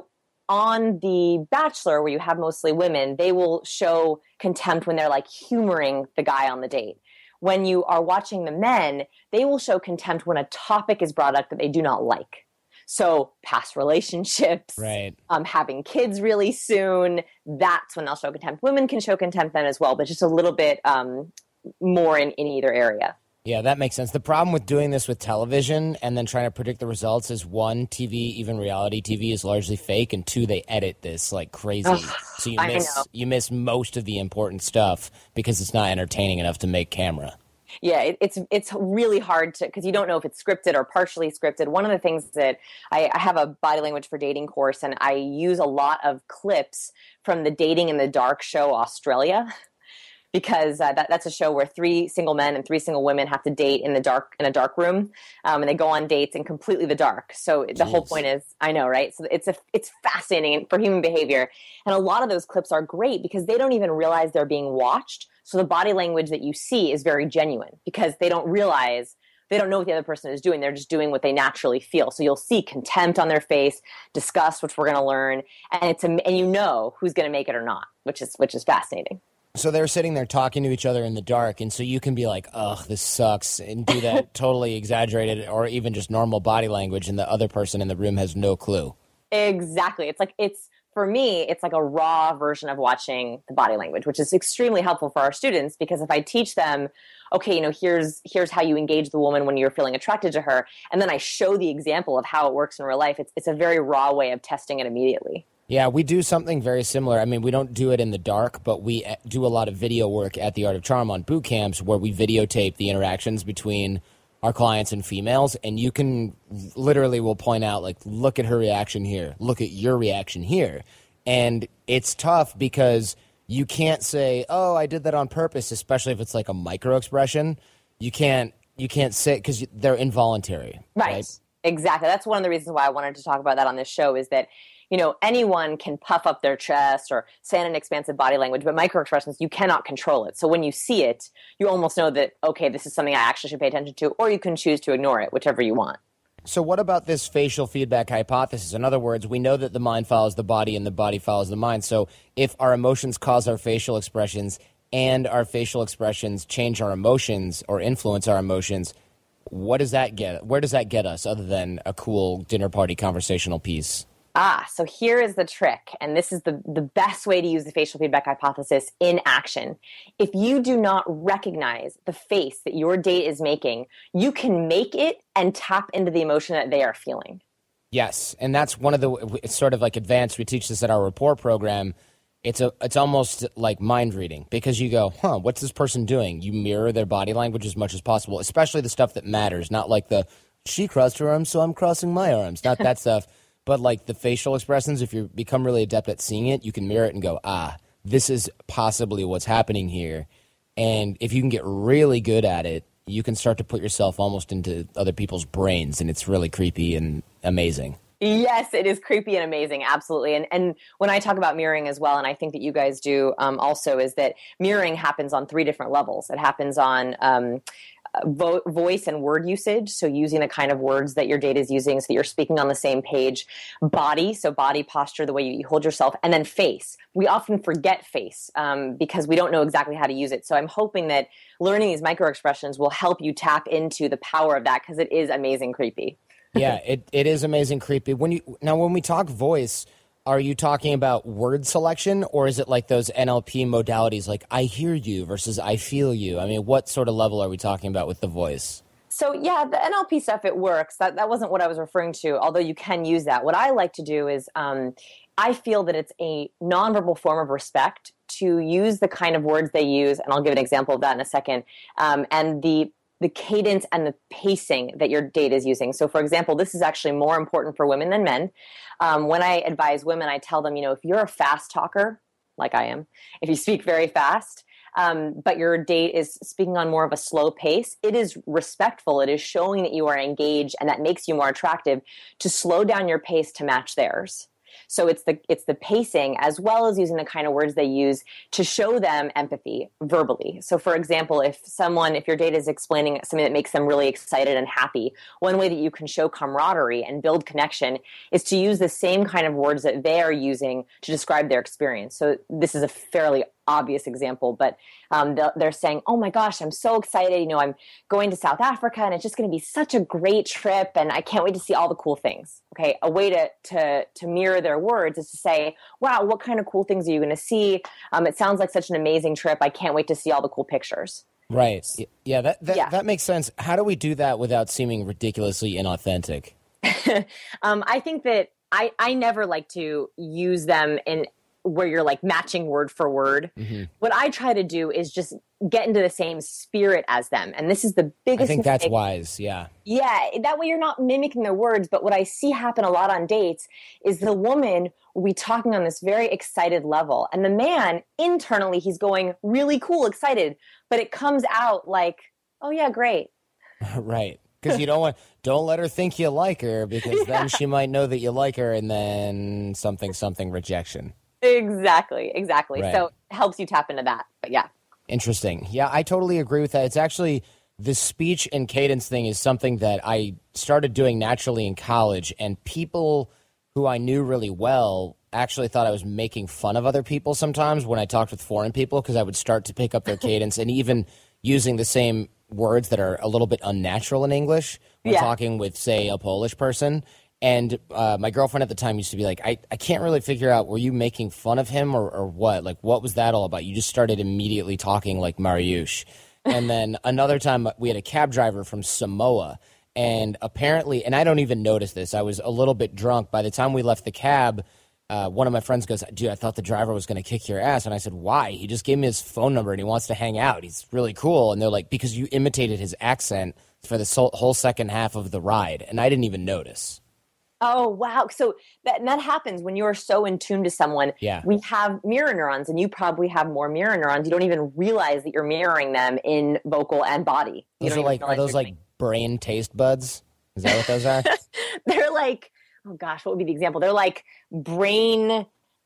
on The Bachelor, where you have mostly women, they will show contempt when they're like humoring the guy on the date. When you are watching the men, they will show contempt when a topic is brought up that they do not like. So past relationships, right. um, having kids really soon, that's when they'll show contempt. Women can show contempt then as well, but just a little bit um, more in, in either area. Yeah, that makes sense. The problem with doing this with television and then trying to predict the results is, one, T V, even reality T V, is largely fake, and two, they edit this like crazy. Ugh, so you I miss know. you miss most of the important stuff because it's not entertaining enough to make camera. Yeah, it, it's it's really hard to, because you don't know if it's scripted or partially scripted. One of the things that I, I have a body language for dating course, and I use a lot of clips from the Dating in the Dark show Australia. Because uh, that, that's a show where three single men and three single women have to date in the dark in a dark room, um, and they go on dates in completely the dark. So the Jeez. whole point is, I know, right? So it's a it's fascinating for human behavior, and a lot of those clips are great because they don't even realize they're being watched. So the body language that you see is very genuine because they don't realize. They don't know what the other person is doing. They're just doing what they naturally feel. So you'll see contempt on their face, disgust, which we're going to learn, and it's a, and you know who's going to make it or not, which is which is fascinating. So they're sitting there talking to each other in the dark, and so you can be like, ugh, this sucks, and do that totally exaggerated or even just normal body language, and the other person in the room has no clue. Exactly. It's like, it's, for me, it's like a raw version of watching the body language, which is extremely helpful for our students, because if I teach them, okay, you know, here's here's how you engage the woman when you're feeling attracted to her, and then I show the example of how it works in real life, it's it's a very raw way of testing it immediately. Yeah, we do something very similar. I mean, we don't do it in the dark, but we do a lot of video work at the Art of Charm on boot camps where we videotape the interactions between our clients and females, and you can literally will point out, like, look at her reaction here, look at your reaction here. And it's tough because you can't say, oh, I did that on purpose, especially if it's like a micro expression. You can't you can't say, because they're involuntary. Right. right. Exactly. That's one of the reasons why I wanted to talk about that on this show, is that, you know, anyone can puff up their chest or say in an expansive body language, but microexpressions, you cannot control it. So when you see it, you almost know that, okay, this is something I actually should pay attention to, or you can choose to ignore it, whichever you want. So what about this facial feedback hypothesis? In other words, we know that the mind follows the body and the body follows the mind. So if our emotions cause our facial expressions and our facial expressions change our emotions or influence our emotions, what does that get? Where does that get us other than a cool dinner party conversational piece? Ah, so here is the trick, and this is the, the best way to use the facial feedback hypothesis in action. If you do not recognize the face that your date is making, you can make it and tap into the emotion that they are feeling. Yes, and that's one of the, it's sort of like advanced, we teach this at our rapport program. It's a, it's almost like mind reading, because you go, huh, what's this person doing? You mirror their body language as much as possible, especially the stuff that matters, not like the, she crossed her arms, so I'm crossing my arms, not that stuff. But like the facial expressions, if you become really adept at seeing it, you can mirror it and go, ah, this is possibly what's happening here. And if you can get really good at it, you can start to put yourself almost into other people's brains, and it's really creepy and amazing. Yes, it is creepy and amazing, absolutely. And and when I talk about mirroring as well, and I think that you guys do um, also, is that mirroring happens on three different levels. It happens on um, vo- voice and word usage, so using the kind of words that your date is using so that you're speaking on the same page. Body, so body posture, the way you, you hold yourself, and then face. We often forget face um, because we don't know exactly how to use it. So I'm hoping that learning these microexpressions will help you tap into the power of that, because it is amazing creepy. Yeah, it, it is amazing creepy. When you now when we talk voice, are you talking about word selection, or is it like those N L P modalities like I hear you versus I feel you? I mean, what sort of level are we talking about with the voice? So yeah, the N L P stuff, it works. That that wasn't what I was referring to, although you can use that. What I like to do is um, I feel that it's a nonverbal form of respect to use the kind of words they use, and I'll give an example of that in a second, um, and the the cadence and the pacing that your date is using. So for example, this is actually more important for women than men. Um, when I advise women, I tell them, you know, if you're a fast talker, like I am, if you speak very fast, um, but your date is speaking on more of a slow pace, it is respectful. It is showing that you are engaged, and that makes you more attractive to slow down your pace to match theirs. So it's the it's the pacing, as well as using the kind of words they use to show them empathy verbally. So for example, if someone, if your date is explaining something that makes them really excited and happy, one way that you can show camaraderie and build connection is to use the same kind of words that they are using to describe their experience. So this is a fairly obvious example, but um, they're saying, oh my gosh, I'm so excited. You know, I'm going to South Africa, and it's just going to be such a great trip, and I can't wait to see all the cool things. Okay, a way to to to mirror their words is to say, wow, what kind of cool things are you going to see? Um, it sounds like such an amazing trip. I can't wait to see all the cool pictures. Right. Yeah, that that, yeah. that makes sense. How do we do that without seeming ridiculously inauthentic? um, I think that I, I never like to use them in where you're like matching word for word. Mm-hmm. What I try to do is just get into the same spirit as them. And this is the biggest I think mistake. That's wise, yeah. Yeah, that way you're not mimicking their words. But what I see happen a lot on dates is the woman will be talking on this very excited level. And the man, internally, he's going really cool, excited. But it comes out like, oh yeah, great. Right. Because you don't want, don't let her think you like her, because yeah. then she might know that you like her, and then something, something rejection. Exactly, exactly. Right. So it helps you tap into that. But yeah. Interesting. Yeah, I totally agree with that. It's actually, the speech and cadence thing is something that I started doing naturally in college, and people who I knew really well actually thought I was making fun of other people sometimes when I talked with foreign people, because I would start to pick up their cadence and even using the same words that are a little bit unnatural in English when yeah. talking with, say, a Polish person. And uh, my girlfriend at the time used to be like, I, I can't really figure out, were you making fun of him or, or what? Like, what was that all about? You just started immediately talking like Mariusz. And then another time we had a cab driver from Samoa. And apparently, and I don't even notice this, I was a little bit drunk. By the time we left the cab, uh, one of my friends goes, dude, I thought the driver was going to kick your ass. And I said, why? He just gave me his phone number and he wants to hang out. He's really cool. And they're like, because you imitated his accent for the whole second half of the ride. And I didn't even notice. Oh, wow. So that, and that happens when you're so in tune to someone. Yeah. We have mirror neurons, and you probably have more mirror neurons. You don't even realize that you're mirroring them in vocal and body. You Those don't are even like, are those like brain taste buds? Is that what those are? They're like, oh gosh, what would be the example? They're like brain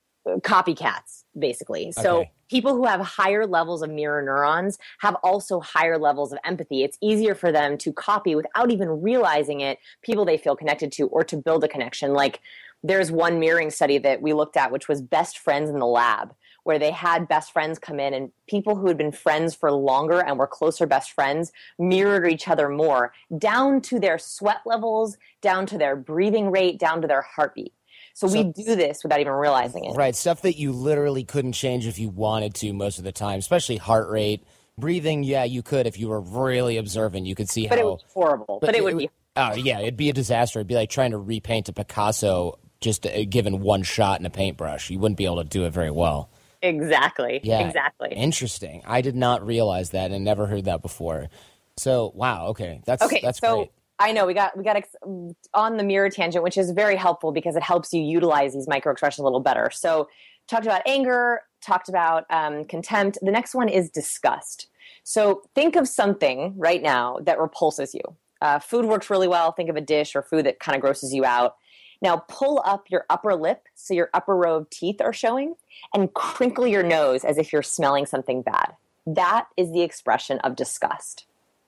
copycats, basically. So Okay. people who have higher levels of mirror neurons have also higher levels of empathy. It's easier for them to copy without even realizing it, people they feel connected to, or to build a connection. Like there's one mirroring study that we looked at, which was best friends in the lab, where they had best friends come in, and people who had been friends for longer and were closer best friends mirrored each other more, down to their sweat levels, down to their breathing rate, down to their heartbeat. So, so we do this without even realizing it. Right, stuff that you literally couldn't change if you wanted to most of the time, especially heart rate. Breathing, yeah, you could if you were really observant. You could see but how... But it was horrible. But, but it, it would be... Oh, yeah, it'd be a disaster. It'd be like trying to repaint a Picasso just uh, given one shot in a paintbrush. You wouldn't be able to do it very well. Exactly. Yeah, exactly. Interesting. I did not realize that and never heard that before. So, wow, okay. That's, okay, that's so- great. I know we got we got ex- on the mirror tangent, which is very helpful because it helps you utilize these micro expressions a little better. So talked about anger, talked about um, contempt. The next one is disgust. So think of something right now that repulses you. Uh, food works really well. Think of a dish or food that kind of grosses you out. Now pull up your upper lip so your upper row of teeth are showing and crinkle your nose as if you're smelling something bad. That is the expression of disgust.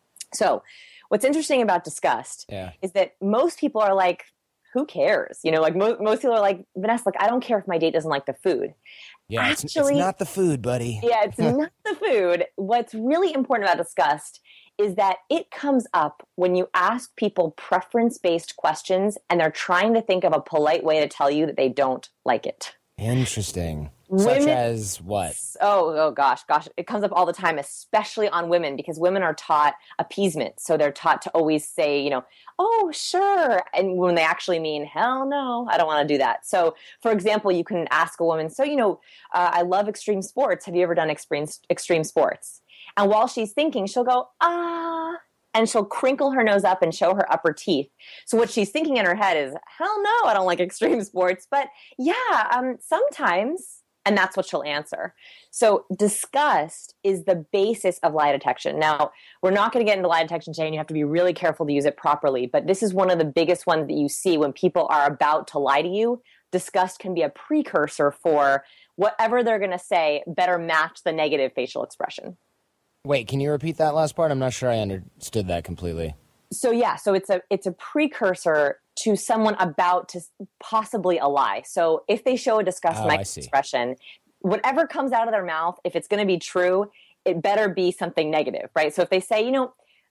So what's interesting about disgust yeah. is that most people are like, who cares? You know, like mo- most people are like, Vanessa, like, I don't care if my date doesn't like the food. Yeah, Actually, it's, it's not the food, buddy. Yeah, it's not the food. What's really important about disgust is that it comes up when you ask people preference-based questions and they're trying to think of a polite way to tell you that they don't like it. Interesting. Women, Such as what? Oh, oh gosh, gosh. It comes up all the time, especially on women, because women are taught appeasement. So they're taught to always say, you know, oh, sure. And when they actually mean, hell no, I don't want to do that. So, for example, you can ask a woman, so, you know, uh, I love extreme sports. Have you ever done extreme, extreme sports? And while she's thinking, she'll go, ah, and she'll crinkle her nose up and show her upper teeth. So what she's thinking in her head is, hell no, I don't like extreme sports. But yeah, um, sometimes. And that's what she'll answer. So disgust is the basis of lie detection. Now, we're not going to get into lie detection today, and you have to be really careful to use it properly. But this is one of the biggest ones that you see when people are about to lie to you. Disgust can be a precursor for whatever they're going to say better match the negative facial expression. Wait, can you repeat that last part? I'm not sure I understood that completely. So yeah, so it's a it's a precursor to someone about to possibly a lie. So if they show a disgust oh, expression, whatever comes out of their mouth, if it's going to be true, it better be something negative, right? So if they say, you know,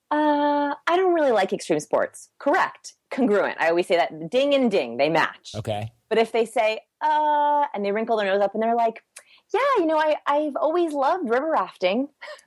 uh, I don't really like extreme sports, correct, congruent. I always say that ding and ding, they match. Okay. But if they say, uh, and they wrinkle their nose up and they're like, yeah, you know, I, I've always loved river rafting.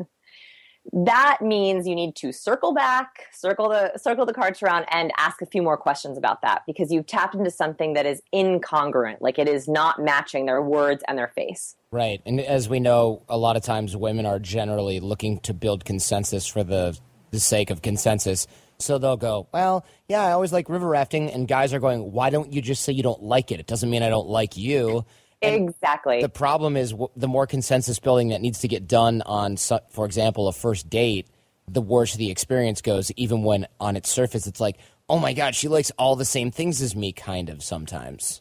That means you need to circle back, circle the circle the cards around, and ask a few more questions about that because you've tapped into something that is incongruent, like it is not matching their words and their face. Right. And as we know, a lot of times women are generally looking to build consensus for the, the sake of consensus. So they'll go, well, yeah, I always like river rafting. And guys are going, why don't you just say you don't like it? It doesn't mean I don't like you. And exactly. The problem is w- the more consensus building that needs to get done on, for example, a first date, the worse the experience goes, even when on its surface it's like, oh my God, she likes all the same things as me, kind of sometimes.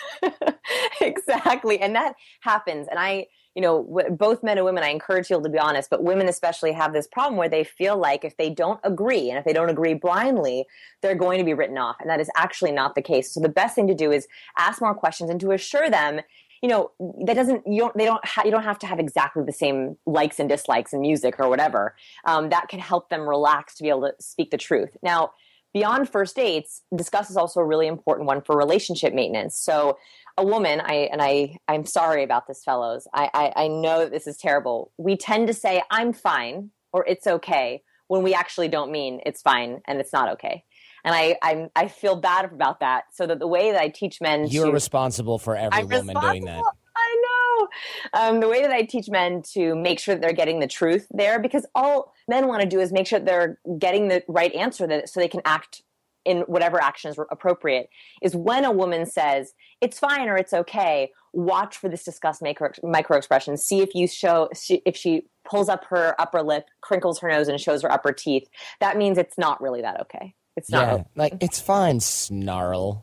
Exactly. And that happens. And I, you know, w- both men and women, I encourage people to be honest, but women especially have this problem where they feel like if they don't agree, and if they don't agree blindly, they're going to be written off. And that is actually not the case. So the best thing to do is ask more questions and to assure them, you know, that doesn't, you don't, they don't, ha- you don't have to have exactly the same likes and dislikes in music or whatever. Um, that can help them relax to be able to speak the truth. Now, beyond first dates, disgust is also a really important one for relationship maintenance. So a woman, I and I, I'm sorry about this, fellows. I, I, I know that this is terrible. We tend to say, I'm fine, or it's okay, when we actually don't mean it's fine and it's not okay. And I I'm, I feel bad about that. So that the way that I teach men You're to... responsible for every I'm woman doing that. I know. Um, the way that I teach men to make sure that they're getting the truth there, because all men want to do is make sure that they're getting the right answer that, so they can act in whatever action is appropriate, is when a woman says, it's fine or it's okay, watch for this disgust micro, micro expression. See if you show, if she pulls up her upper lip, crinkles her nose, and shows her upper teeth. That means it's not really that okay. It's not yeah, okay. Like, it's fine, snarl.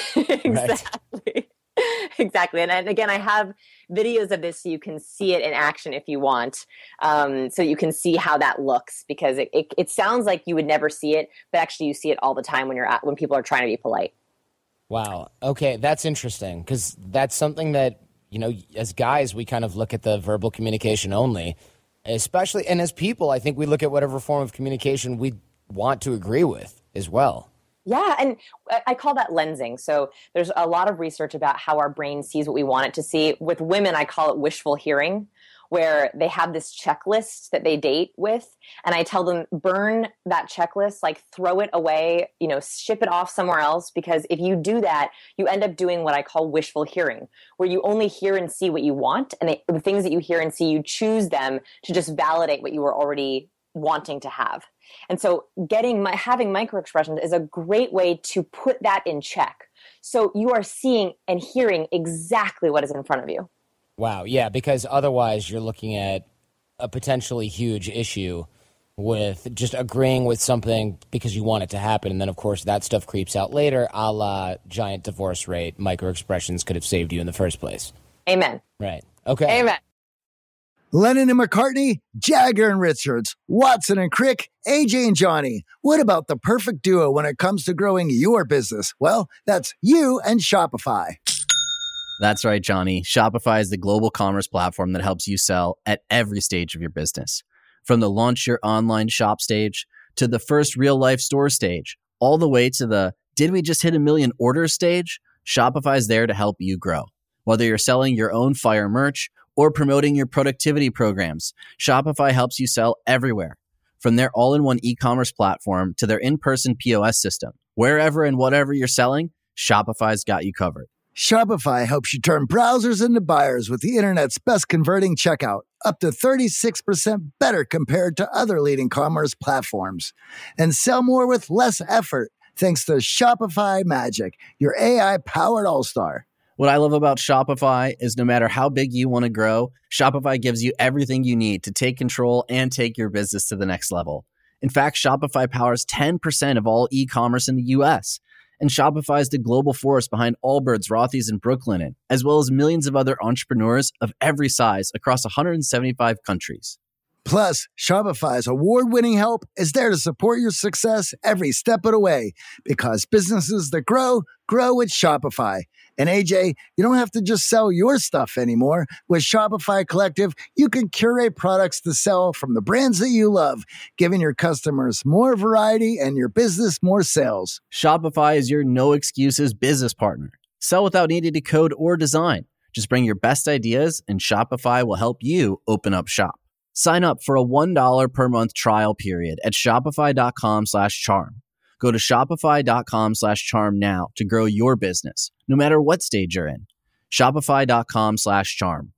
Exactly. Exactly. And, and again, I have videos of this so you can see it in action if you want, um, so you can see how that looks, because it, it, it sounds like you would never see it, but actually you see it all the time when you're at, when people are trying to be polite. Wow. Okay, that's interesting, because that's something that, you know, as guys, we kind of look at the verbal communication only, especially, and as people, I think we look at whatever form of communication we want to agree with as well. Yeah, and I call that lensing. So there's a lot of research about how our brain sees what we want it to see. With women, I call it wishful hearing, where they have this checklist that they date with, and I tell them, burn that checklist, like throw it away, you know, ship it off somewhere else, because if you do that, you end up doing what I call wishful hearing, where you only hear and see what you want, and they, the things that you hear and see, you choose them to just validate what you were already wanting to have. And so getting my, having micro expressions is a great way to put that in check. So you are seeing and hearing exactly what is in front of you. Wow. Yeah, because otherwise you're looking at a potentially huge issue with just agreeing with something because you want it to happen. And then, of course, that stuff creeps out later, a la giant divorce rate. Micro expressions could have saved you in the first place. Amen. Right. Okay. Amen. Lennon and McCartney, Jagger and Richards, Watson and Crick, A J and Johnny. What about the perfect duo when it comes to growing your business? Well, that's you and Shopify. That's right, Johnny. Shopify is the global commerce platform that helps you sell at every stage of your business. From the launch your online shop stage to the first real life store stage, all the way to the did we just hit a million orders stage? Shopify is there to help you grow. Whether you're selling your own fire merch or promoting your productivity programs, Shopify helps you sell everywhere. From their all-in-one e-commerce platform to their in-person P O S system, wherever and whatever you're selling, Shopify's got you covered. Shopify helps you turn browsers into buyers with the internet's best converting checkout, up to thirty-six percent better compared to other leading commerce platforms. And sell more with less effort thanks to Shopify Magic, your A I-powered all-star. What I love about Shopify is no matter how big you want to grow, Shopify gives you everything you need to take control and take your business to the next level. In fact, Shopify powers ten percent of all e-commerce in the U S, and Shopify is the global force behind Allbirds, Rothy's, and Brooklinen, as well as millions of other entrepreneurs of every size across one hundred seventy-five countries. Plus, Shopify's award-winning help is there to support your success every step of the way, because businesses that grow, grow with Shopify. And A J, you don't have to just sell your stuff anymore. With Shopify Collective, you can curate products to sell from the brands that you love, giving your customers more variety and your business more sales. Shopify is your no-excuses business partner. Sell without needing to code or design. Just bring your best ideas, and Shopify will help you open up shop. Sign up for a one dollar per month trial period at shopify.com slash charm. Go to shopify.com slash charm now to grow your business, no matter what stage you're in. Shopify.com slash charm.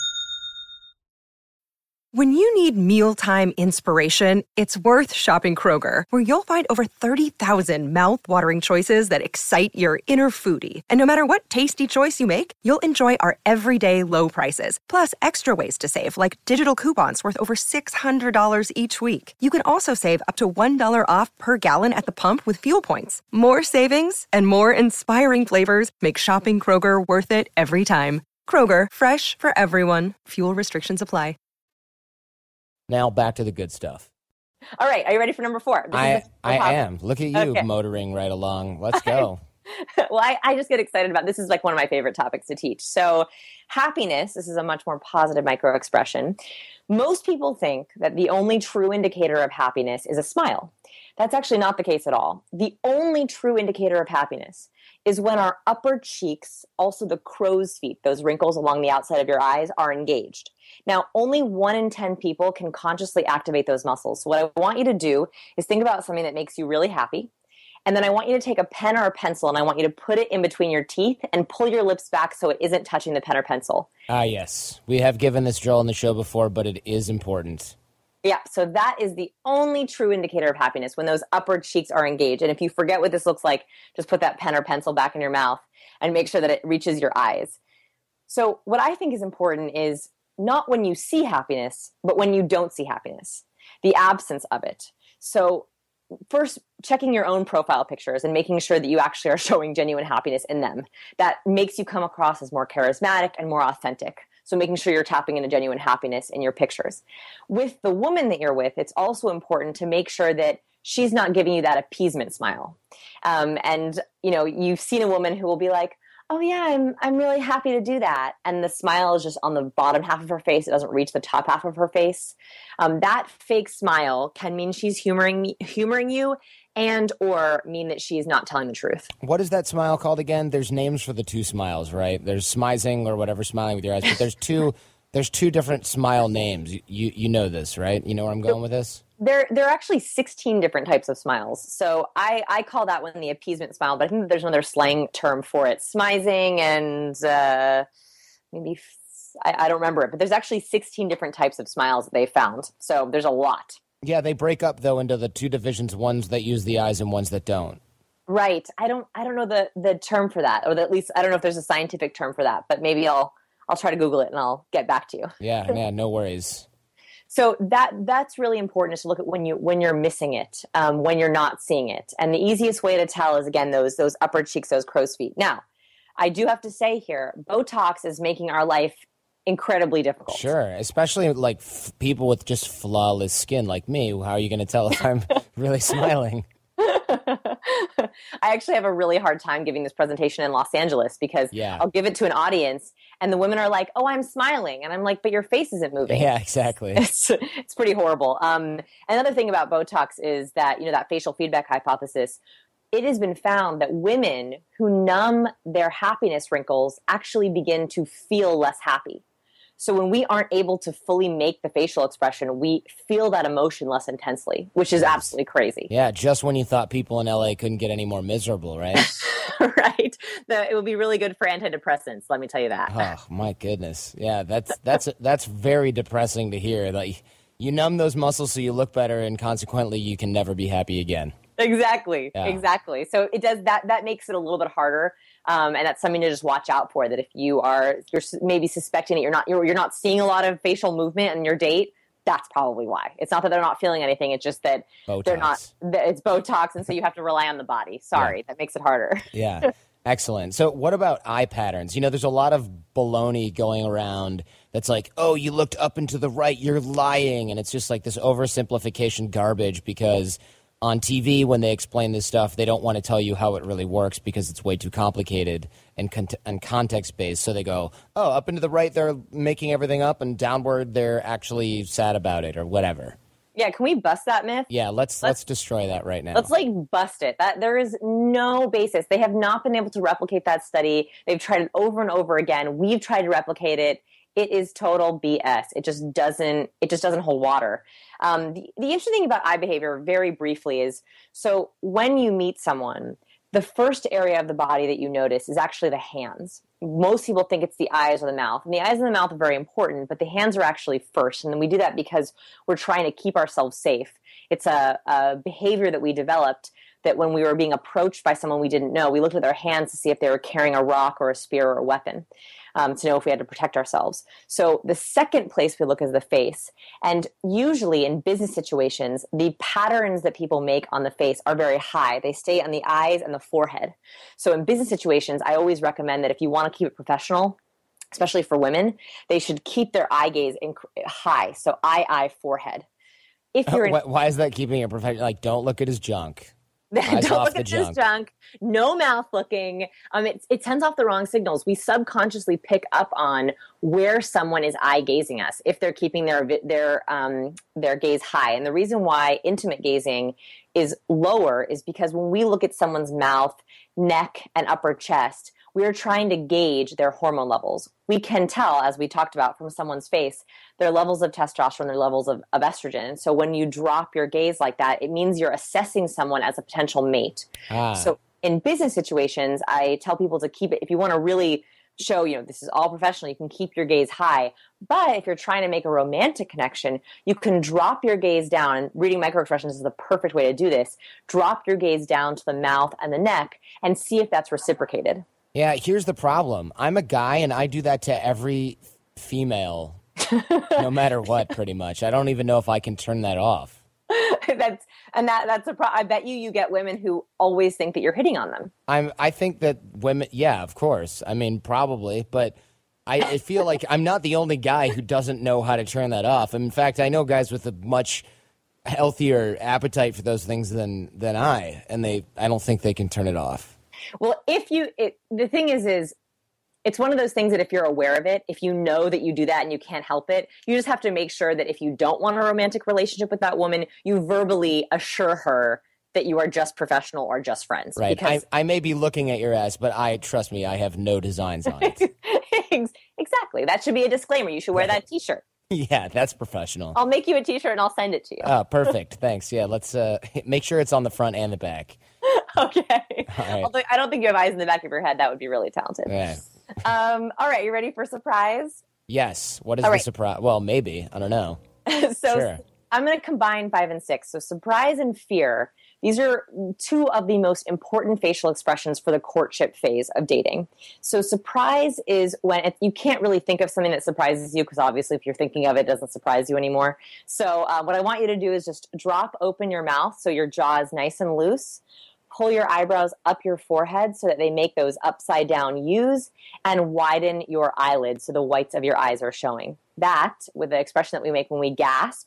When you need mealtime inspiration, it's worth shopping Kroger, where you'll find over thirty thousand mouth-watering choices that excite your inner foodie. And no matter what tasty choice you make, you'll enjoy our everyday low prices, plus extra ways to save, like digital coupons worth over six hundred dollars each week. You can also save up to one dollar off per gallon at the pump with fuel points. More savings and more inspiring flavors make shopping Kroger worth it every time. Kroger, fresh for everyone. Fuel restrictions apply. Now back to the good stuff. All right. Are you ready for number four? This I, is I am. Look at you okay. motoring right along. Let's go. Well, I, I just get excited about this. Is like one of my favorite topics to teach. So happiness, this is a much more positive micro expression. Most people think that the only true indicator of happiness is a smile. That's actually not the case at all. The only true indicator of happiness is when our upper cheeks, also the crow's feet, those wrinkles along the outside of your eyes, are engaged. Now, only one in ten people can consciously activate those muscles. So what I want you to do is think about something that makes you really happy. And then I want you to take a pen or a pencil and I want you to put it in between your teeth and pull your lips back so it isn't touching the pen or pencil. Ah, yes. We have given this drill on the show before, but it is important. Yeah, so that is the only true indicator of happiness, when those upper cheeks are engaged. And if you forget what this looks like, just put that pen or pencil back in your mouth and make sure that it reaches your eyes. So what I think is important is not when you see happiness, but when you don't see happiness, the absence of it. So first, checking your own profile pictures and making sure that you actually are showing genuine happiness in them. That makes you come across as more charismatic and more authentic. So making sure you're tapping into genuine happiness in your pictures. With the woman that you're with, it's also important to make sure that she's not giving you that appeasement smile. Um, and, you know, you've seen a woman who will be like, oh yeah, I'm I'm really happy to do that. And the smile is just on the bottom half of her face. It doesn't reach the top half of her face. Um, that fake smile can mean she's humoring me, humoring you, and or mean that she's not telling the truth. What is that smile called again? There's names for the two smiles, right? There's smizing or whatever, smiling with your eyes, but there's two there's two different smile names. You you know this, right? You know where I'm going with this? There, there are actually sixteen different types of smiles. So I, I call that one the appeasement smile, but I think that there's another slang term for it. Smizing and uh, maybe, I, I don't remember it, but there's actually sixteen different types of smiles that they found. So there's a lot. Yeah, they break up, though, into the two divisions, ones that use the eyes and ones that don't. Right. I don't I don't know the, the term for that, or at least I don't know if there's a scientific term for that, but maybe I'll I'll try to Google it and I'll get back to you. Yeah, yeah, no worries. So that that's really important, is to look at when you when you're missing it, um, when you're not seeing it. And the easiest way to tell is, again, those those upper cheeks, those crow's feet. Now, I do have to say here, Botox is making our life incredibly difficult. Sure, especially like f- people with just flawless skin like me. How are you going to tell if I'm really smiling? I actually have a really hard time giving this presentation in Los Angeles because yeah. I'll give it to an audience and the women are like, oh, I'm smiling. And I'm like, but your face isn't moving. Yeah, exactly. It's, it's pretty horrible. Um, another thing about Botox is that, you know, that facial feedback hypothesis, it has been found that women who numb their happiness wrinkles actually begin to feel less happy. So when we aren't able to fully make the facial expression, we feel that emotion less intensely, which is absolutely crazy. Yeah, just when you thought people in L A couldn't get any more miserable, right? Right. The, it would be really good for antidepressants, let me tell you that. Oh, my goodness. Yeah, that's that's that's very depressing to hear. Like, you numb those muscles so you look better, and consequently you can never be happy again. Exactly. Yeah. Exactly. So it does that. That makes it a little bit harder, um, and that's something to just watch out for. That if you are, you're maybe suspecting that you're not, you're, you're not seeing a lot of facial movement in your date. That's probably why. It's not that they're not feeling anything. It's just that Botox. they're not. That it's Botox, and so you have to rely on the body. Sorry, Yeah. that makes it harder. Yeah. Excellent. So what about eye patterns? You know, there's a lot of baloney going around that's like, oh, you looked up and to the right, you're lying. And it's just like this oversimplification garbage, because on T V, when they explain this stuff, they don't want to tell you how it really works because it's way too complicated and, con- and context-based. So they go, oh, up and to the right, they're making everything up, and downward, they're actually sad about it or whatever. Yeah, can we bust that myth? Yeah, let's let's, let's destroy that right now. Let's like bust it. That there is no basis. They have not been able to replicate that study. They've tried it over and over again. We've tried to replicate it. It is total B S. It just doesn't. It just doesn't hold water. Um, the, the interesting thing about eye behavior, very briefly, is so when you meet someone, the first area of the body that you notice is actually the hands. Most people think it's the eyes or the mouth. And the eyes and the mouth are very important, but the hands are actually first. And then we do that because we're trying to keep ourselves safe. It's a, a behavior that we developed that when we were being approached by someone we didn't know, we looked at their hands to see if they were carrying a rock or a spear or a weapon, um, to know if we had to protect ourselves. So the second place we look is the face. And usually in business situations, the patterns that people make on the face are very high. They stay on the eyes and the forehead. So in business situations, I always recommend that if you want to keep it professional, especially for women, they should keep their eye gaze in, high. So eye, eye, forehead. If you're in, Why is that keeping it professional? Like, don't look at his junk. Eyes Don't off look the at junk. this junk. No mouth looking. Um, it, it sends off the wrong signals. We subconsciously pick up on where someone is eye gazing us if they're keeping their their um, their gaze high. And the reason why intimate gazing is lower is because when we look at someone's mouth, neck, and upper chest, we are trying to gauge their hormone levels. We can tell, as we talked about, from someone's face, their levels of testosterone, their levels of, of estrogen. And so when you drop your gaze like that, it means you're assessing someone as a potential mate. Ah. So in business situations, I tell people to keep it, if you want to really show, you know, this is all professional, you can keep your gaze high. But if you're trying to make a romantic connection, you can drop your gaze down. And reading microexpressions is the perfect way to do this. Drop your gaze down to the mouth and the neck and see if that's reciprocated. Yeah, here's the problem. I'm a guy, and I do that to every female, no matter what, pretty much. I don't even know if I can turn that off. that's and that that's a pro- I bet you you get women who always think that you're hitting on them. I'm. I think that women. Yeah, of course. I mean, probably, but I, I feel like I'm not the only guy who doesn't know how to turn that off. In fact, I know guys with a much healthier appetite for those things than than I, and they. I don't think they can turn it off. Well, if you, it, the thing is, is it's one of those things that if you're aware of it, if you know that you do that and you can't help it, you just have to make sure that if you don't want a romantic relationship with that woman, you verbally assure her that you are just professional or just friends. Right. Because I, I may be looking at your ass, but I, trust me, I have no designs on it. Exactly. That should be a disclaimer. You should wear right. that t-shirt. Yeah, that's professional. I'll make you a t-shirt and I'll send it to you. Oh, perfect. Thanks. Yeah, let's uh, make sure it's on the front and the back. Okay. All right. Although I don't think you have eyes in the back of your head. That would be really talented. Yeah. Um, all right. You ready for surprise? Yes. What is all the right. surprise? Well, maybe. I don't know. so sure. I'm going to combine five and six. So surprise and fear. These are two of the most important facial expressions for the courtship phase of dating. So surprise is when it, you can't really think of something that surprises you because obviously if you're thinking of it, it doesn't surprise you anymore. So uh, what I want you to do is just drop open your mouth so your jaw is nice and loose. Pull your eyebrows up your forehead so that they make those upside down U's and widen your eyelids so the whites of your eyes are showing. That, with the expression that we make when we gasp,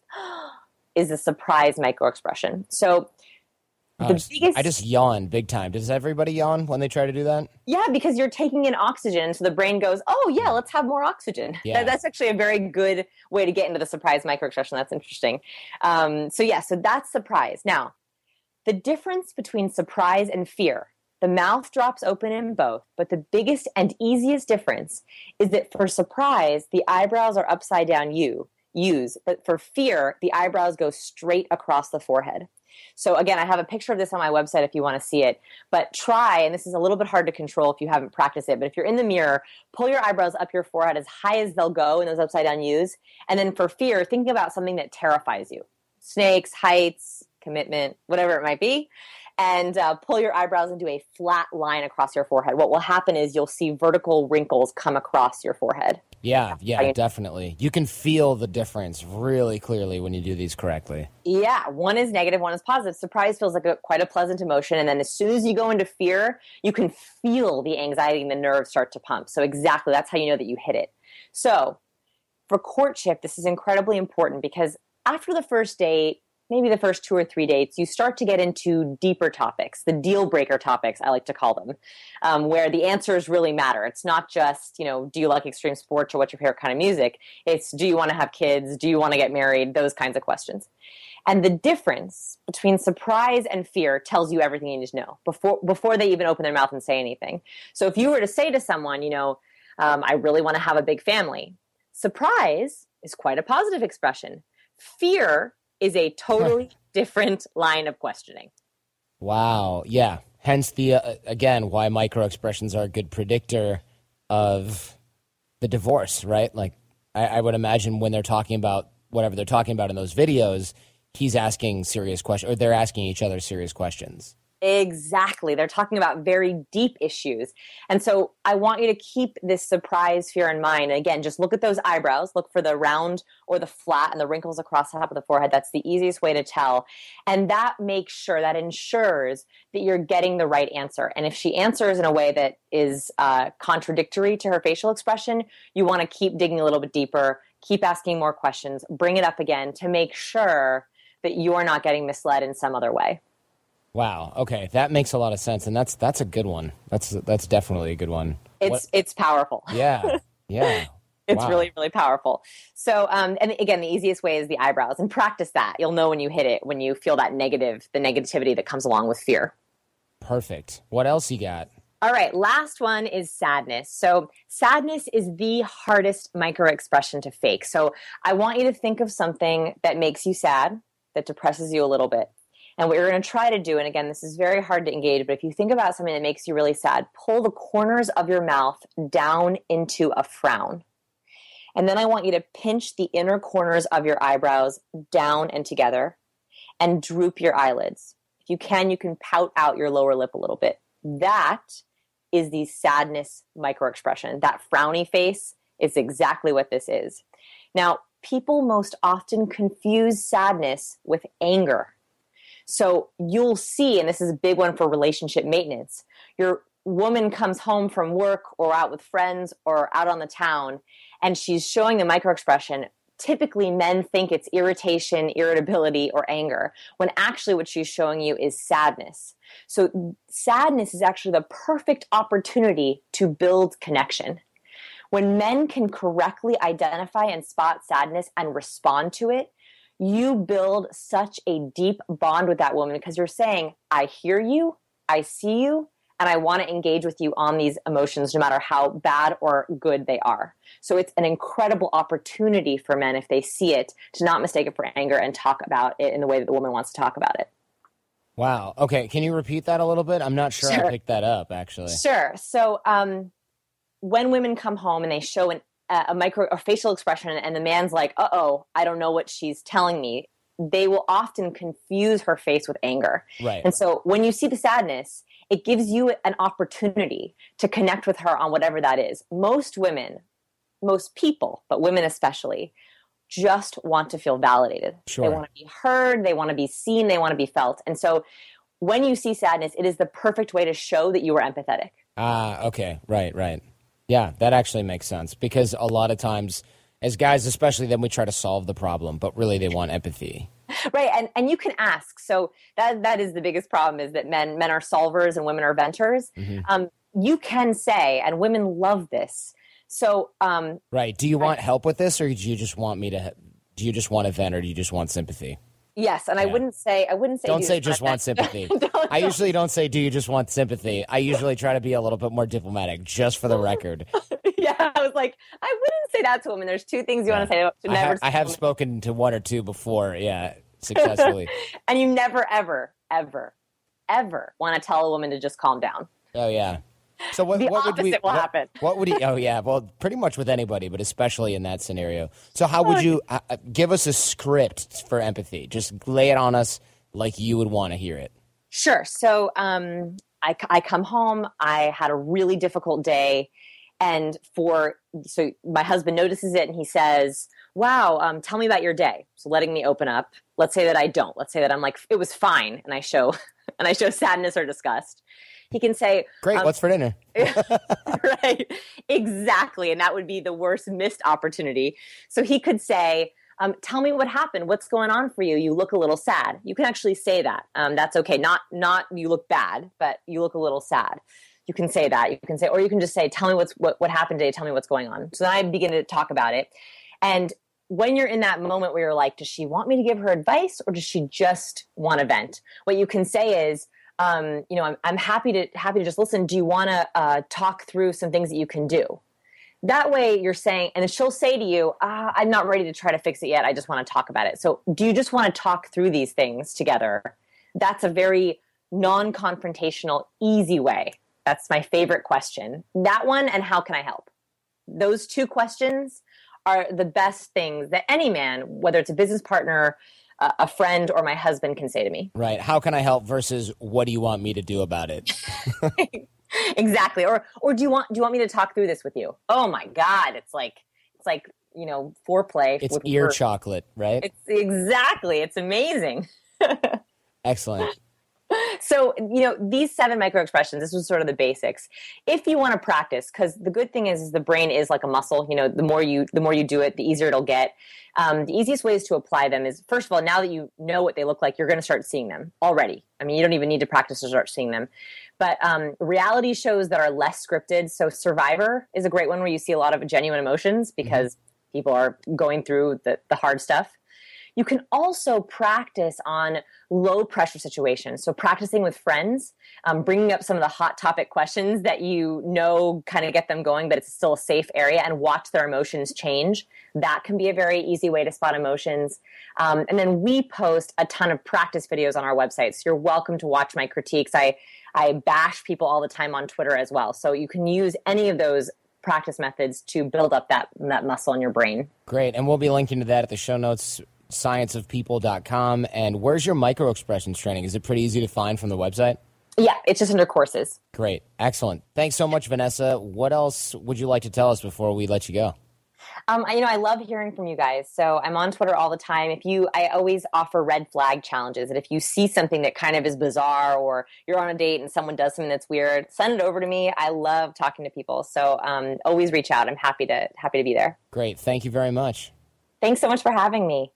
is a surprise microexpression. So Oh, the biggest, I just yawn big time. Does everybody yawn when they try to do that? Yeah, because you're taking in oxygen, so the brain goes, oh, yeah, let's have more oxygen. Yeah. That, that's actually a very good way to get into the surprise microexpression. That's interesting. Um, so, yeah, so that's surprise. Now, the difference between surprise and fear, the mouth drops open in both, but the biggest and easiest difference is that for surprise, the eyebrows are upside down U, U's, but for fear, the eyebrows go straight across the forehead. So again, I have a picture of this on my website if you want to see it, but try, and this is a little bit hard to control if you haven't practiced it, but if you're in the mirror, pull your eyebrows up your forehead as high as they'll go in those upside down U's. And then for fear, think about something that terrifies you. Snakes, heights, commitment, whatever it might be. And uh, pull your eyebrows into a flat line across your forehead. What will happen is you'll see vertical wrinkles come across your forehead. Yeah, yeah, definitely. You can feel the difference really clearly when you do these correctly. Yeah, one is negative, one is positive. Surprise feels like a, quite a pleasant emotion. And then as soon as you go into fear, you can feel the anxiety and the nerves start to pump. So exactly, that's how you know that you hit it. So for courtship, this is incredibly important because after the first date, maybe the first two or three dates, you start to get into deeper topics, the deal breaker topics, I like to call them, um, where the answers really matter. It's not just, you know, do you like extreme sports or what's your favorite kind of music? It's do you want to have kids? Do you want to get married? Those kinds of questions. And the difference between surprise and fear tells you everything you need to know before, before they even open their mouth and say anything. So if you were to say to someone, you know, um, I really want to have a big family, surprise is quite a positive expression. Fear is a totally different line of questioning. Wow. Yeah. Hence the, uh, again, why microexpressions are a good predictor of the divorce, right? Like I, I would imagine when they're talking about whatever they're talking about in those videos, he's asking serious questions, or they're asking each other serious questions. Exactly. They're talking about very deep issues. And so I want you to keep this surprise fear in mind. And again, just look at those eyebrows. Look for the round or the flat and the wrinkles across the top of the forehead. That's the easiest way to tell. And that makes sure, that ensures that you're getting the right answer. And if she answers in a way that is uh, contradictory to her facial expression, you want to keep digging a little bit deeper, keep asking more questions, bring it up again to make sure that you're not getting misled in some other way. Wow. Okay, that makes a lot of sense, and that's that's a good one. That's that's definitely a good one. It's What? it's powerful. Yeah. Yeah. It's Wow. really, really powerful. So, um, and again, the easiest way is the eyebrows, and practice that. You'll know when you hit it, when you feel that negative, the negativity that comes along with fear. Perfect. What else you got? All right, last one is sadness. So sadness is the hardest micro expression to fake. So I want you to think of something that makes you sad, that depresses you a little bit. And what you're going to try to do, and again, this is very hard to engage, but if you think about something that makes you really sad, pull the corners of your mouth down into a frown. And then I want you to pinch the inner corners of your eyebrows down and together and droop your eyelids. If you can, you can pout out your lower lip a little bit. That is the sadness microexpression. That frowny face is exactly what this is. Now, people most often confuse sadness with anger. So you'll see, and this is a big one for relationship maintenance, your woman comes home from work or out with friends or out on the town, and she's showing the microexpression. Typically, men think it's irritation, irritability, or anger, when actually what she's showing you is sadness. So sadness is actually the perfect opportunity to build connection. When men can correctly identify and spot sadness and respond to it, you build such a deep bond with that woman because you're saying, I hear you, I see you, and I want to engage with you on these emotions no matter how bad or good they are. So it's an incredible opportunity for men, if they see it, to not mistake it for anger and talk about it in the way that the woman wants to talk about it. Wow. Okay, can you repeat that a little bit? I'm not sure, Sure. I picked that up, actually. Sure. So um, when women come home and they show an, uh, a micro or facial expression and the man's like, uh-oh, I don't know what she's telling me, they will often confuse her face with anger. Right. And so when you see the sadness, it gives you an opportunity to connect with her on whatever that is. Most women, most people, but women especially, just want to feel validated. Sure. They want to be heard, they want to be seen, they want to be felt. And so when you see sadness, it is the perfect way to show that you are empathetic. Ah, okay. Right, right. Yeah, that actually makes sense because a lot of times as guys especially, then we try to solve the problem, but really they want empathy. Right, and and you can ask. So that that is the biggest problem, is that men men are solvers and women are venters. Mm-hmm. Um, you can say, and women love this. So um, right. Do you want help with this, or do you just want me to? Do you just want a vent, or do you just want sympathy? Yes, and yeah. I wouldn't say I wouldn't say. Don't say just want sympathy. don't, I usually don't say do you just want sympathy. I usually try to be a little bit more diplomatic, just for the record. Yeah, I was like, I wouldn't say that to women. There's two things you yeah. want to say. To I never have, I have spoken to one or two before, yeah, successfully. And you never, ever, ever, ever want to tell a woman to just calm down. Oh yeah. So what, the what opposite would we? will what, happen. What would he? Oh yeah. Well, pretty much with anybody, but especially in that scenario. So how would you uh, give us a script for empathy? Just lay it on us like you would want to hear it. Sure. So um, I, I come home. I had a really difficult day. And for, so my husband notices it and he says, wow, um, tell me about your day. So letting me open up. Let's say that I don't. Let's say that I'm like, it was fine. And I show, and I show sadness or disgust. He can say, great, um, what's for dinner? Right. Exactly. And that would be the worst missed opportunity. So he could say, um, tell me what happened. What's going on for you? You look a little sad. You can actually say that. Um, that's okay. Not, not you look bad, but you look a little sad. You can say that. You can say, or you can just say, tell me what's, what, what happened today. Tell me what's going on. So then I begin to talk about it. And when you're in that moment where you're like, does she want me to give her advice or does she just want to vent? What you can say is, um, you know, I'm, I'm happy to, happy to just listen. Do you want to uh, talk through some things that you can do? That way you're saying, and then she'll say to you, ah, I'm not ready to try to fix it yet. I just want to talk about it. So do you just want to talk through these things together? That's a very non-confrontational, easy way. That's my favorite question. That one, and how can I help? Those two questions are the best things that any man, whether it's a business partner, uh, a friend, or my husband, can say to me. Right. How can I help versus what do you want me to do about it? Exactly. Or or do you want do you want me to talk through this with you? Oh my God. It's like it's like, you know, foreplay. It's with ear work. chocolate, right? It's exactly. It's amazing. Excellent. So, you know, these seven micro expressions, this was sort of the basics. If you want to practice, because the good thing is, is the brain is like a muscle, you know, the more you, the more you do it, the easier it'll get. Um, the easiest ways to apply them is, first of all, now that you know what they look like, you're going to start seeing them already. I mean, you don't even need to practice to start seeing them. But um, reality shows that are less scripted. So Survivor is a great one where you see a lot of genuine emotions because mm-hmm. people are going through the, the hard stuff. You can also practice on low pressure situations. So practicing with friends, um, bringing up some of the hot topic questions that you know kind of get them going, but it's still a safe area, and watch their emotions change. That can be a very easy way to spot emotions. Um, and then we post a ton of practice videos on our website. So you're welcome to watch my critiques. I, I bash people all the time on Twitter as well. So you can use any of those practice methods to build up that, that muscle in your brain. Great. And we'll be linking to that at the show notes, science of people dot com. And where's your micro expressions training? Is it pretty easy to find from the website? Yeah, it's just under courses. Great. Excellent. Thanks so much, Vanessa. What else would you like to tell us before we let you go? Um, I, you know, I love hearing from you guys. So I'm on Twitter all the time. If you, I always offer red flag challenges. And if you see something that kind of is bizarre, or you're on a date and someone does something that's weird, send it over to me. I love talking to people. So um, always reach out. I'm happy to happy to be there. Great. Thank you very much. Thanks so much for having me.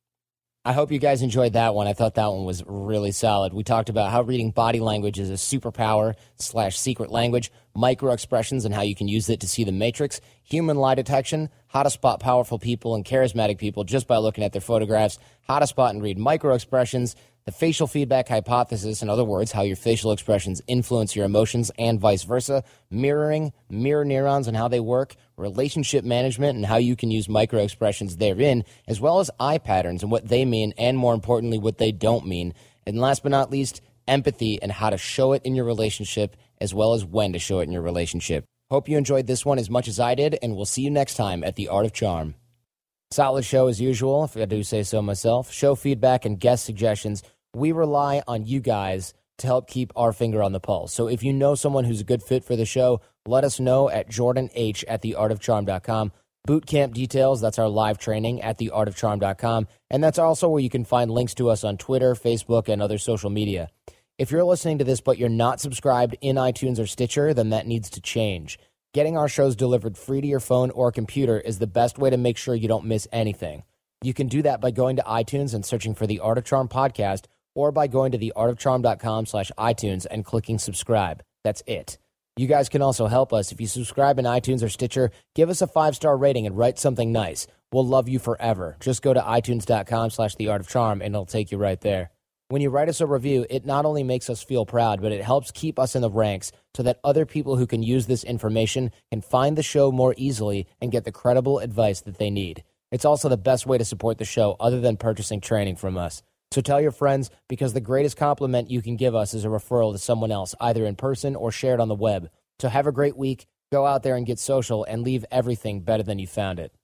I hope you guys enjoyed that one. I thought that one was really solid. We talked about how reading body language is a superpower slash secret language, micro expressions and how you can use it to see the matrix, human lie detection, how to spot powerful people and charismatic people just by looking at their photographs, how to spot and read micro expressions, the facial feedback hypothesis, in other words, how your facial expressions influence your emotions and vice versa, mirroring, mirror neurons and how they work, relationship management and how you can use micro expressions therein, as well as eye patterns and what they mean, and more importantly, what they don't mean. And last but not least, empathy and how to show it in your relationship, as well as when to show it in your relationship. Hope you enjoyed this one as much as I did, and we'll see you next time at The Art of Charm. Solid show as usual, if I do say so myself. Show feedback and guest suggestions. We rely on you guys to help keep our finger on the pulse. So if you know someone who's a good fit for the show, let us know at jordan h at the art of charm dot com. Boot camp details, that's our live training at the art of charm dot com. And that's also where you can find links to us on Twitter, Facebook, and other social media. If you're listening to this but you're not subscribed in iTunes or Stitcher, then that needs to change. Getting our shows delivered free to your phone or computer is the best way to make sure you don't miss anything. You can do that by going to iTunes and searching for the Art of Charm podcast, or by going to the art of charm dot com slash iTunes and clicking subscribe. That's it. You guys can also help us. If you subscribe in iTunes or Stitcher, give us a five-star rating and write something nice. We'll love you forever. Just go to itunes dot com slash the art of charm and it'll take you right there. When you write us a review, it not only makes us feel proud, but it helps keep us in the ranks so that other people who can use this information can find the show more easily and get the credible advice that they need. It's also the best way to support the show other than purchasing training from us. So tell your friends, because the greatest compliment you can give us is a referral to someone else, either in person or shared on the web. So have a great week, go out there and get social, and leave everything better than you found it.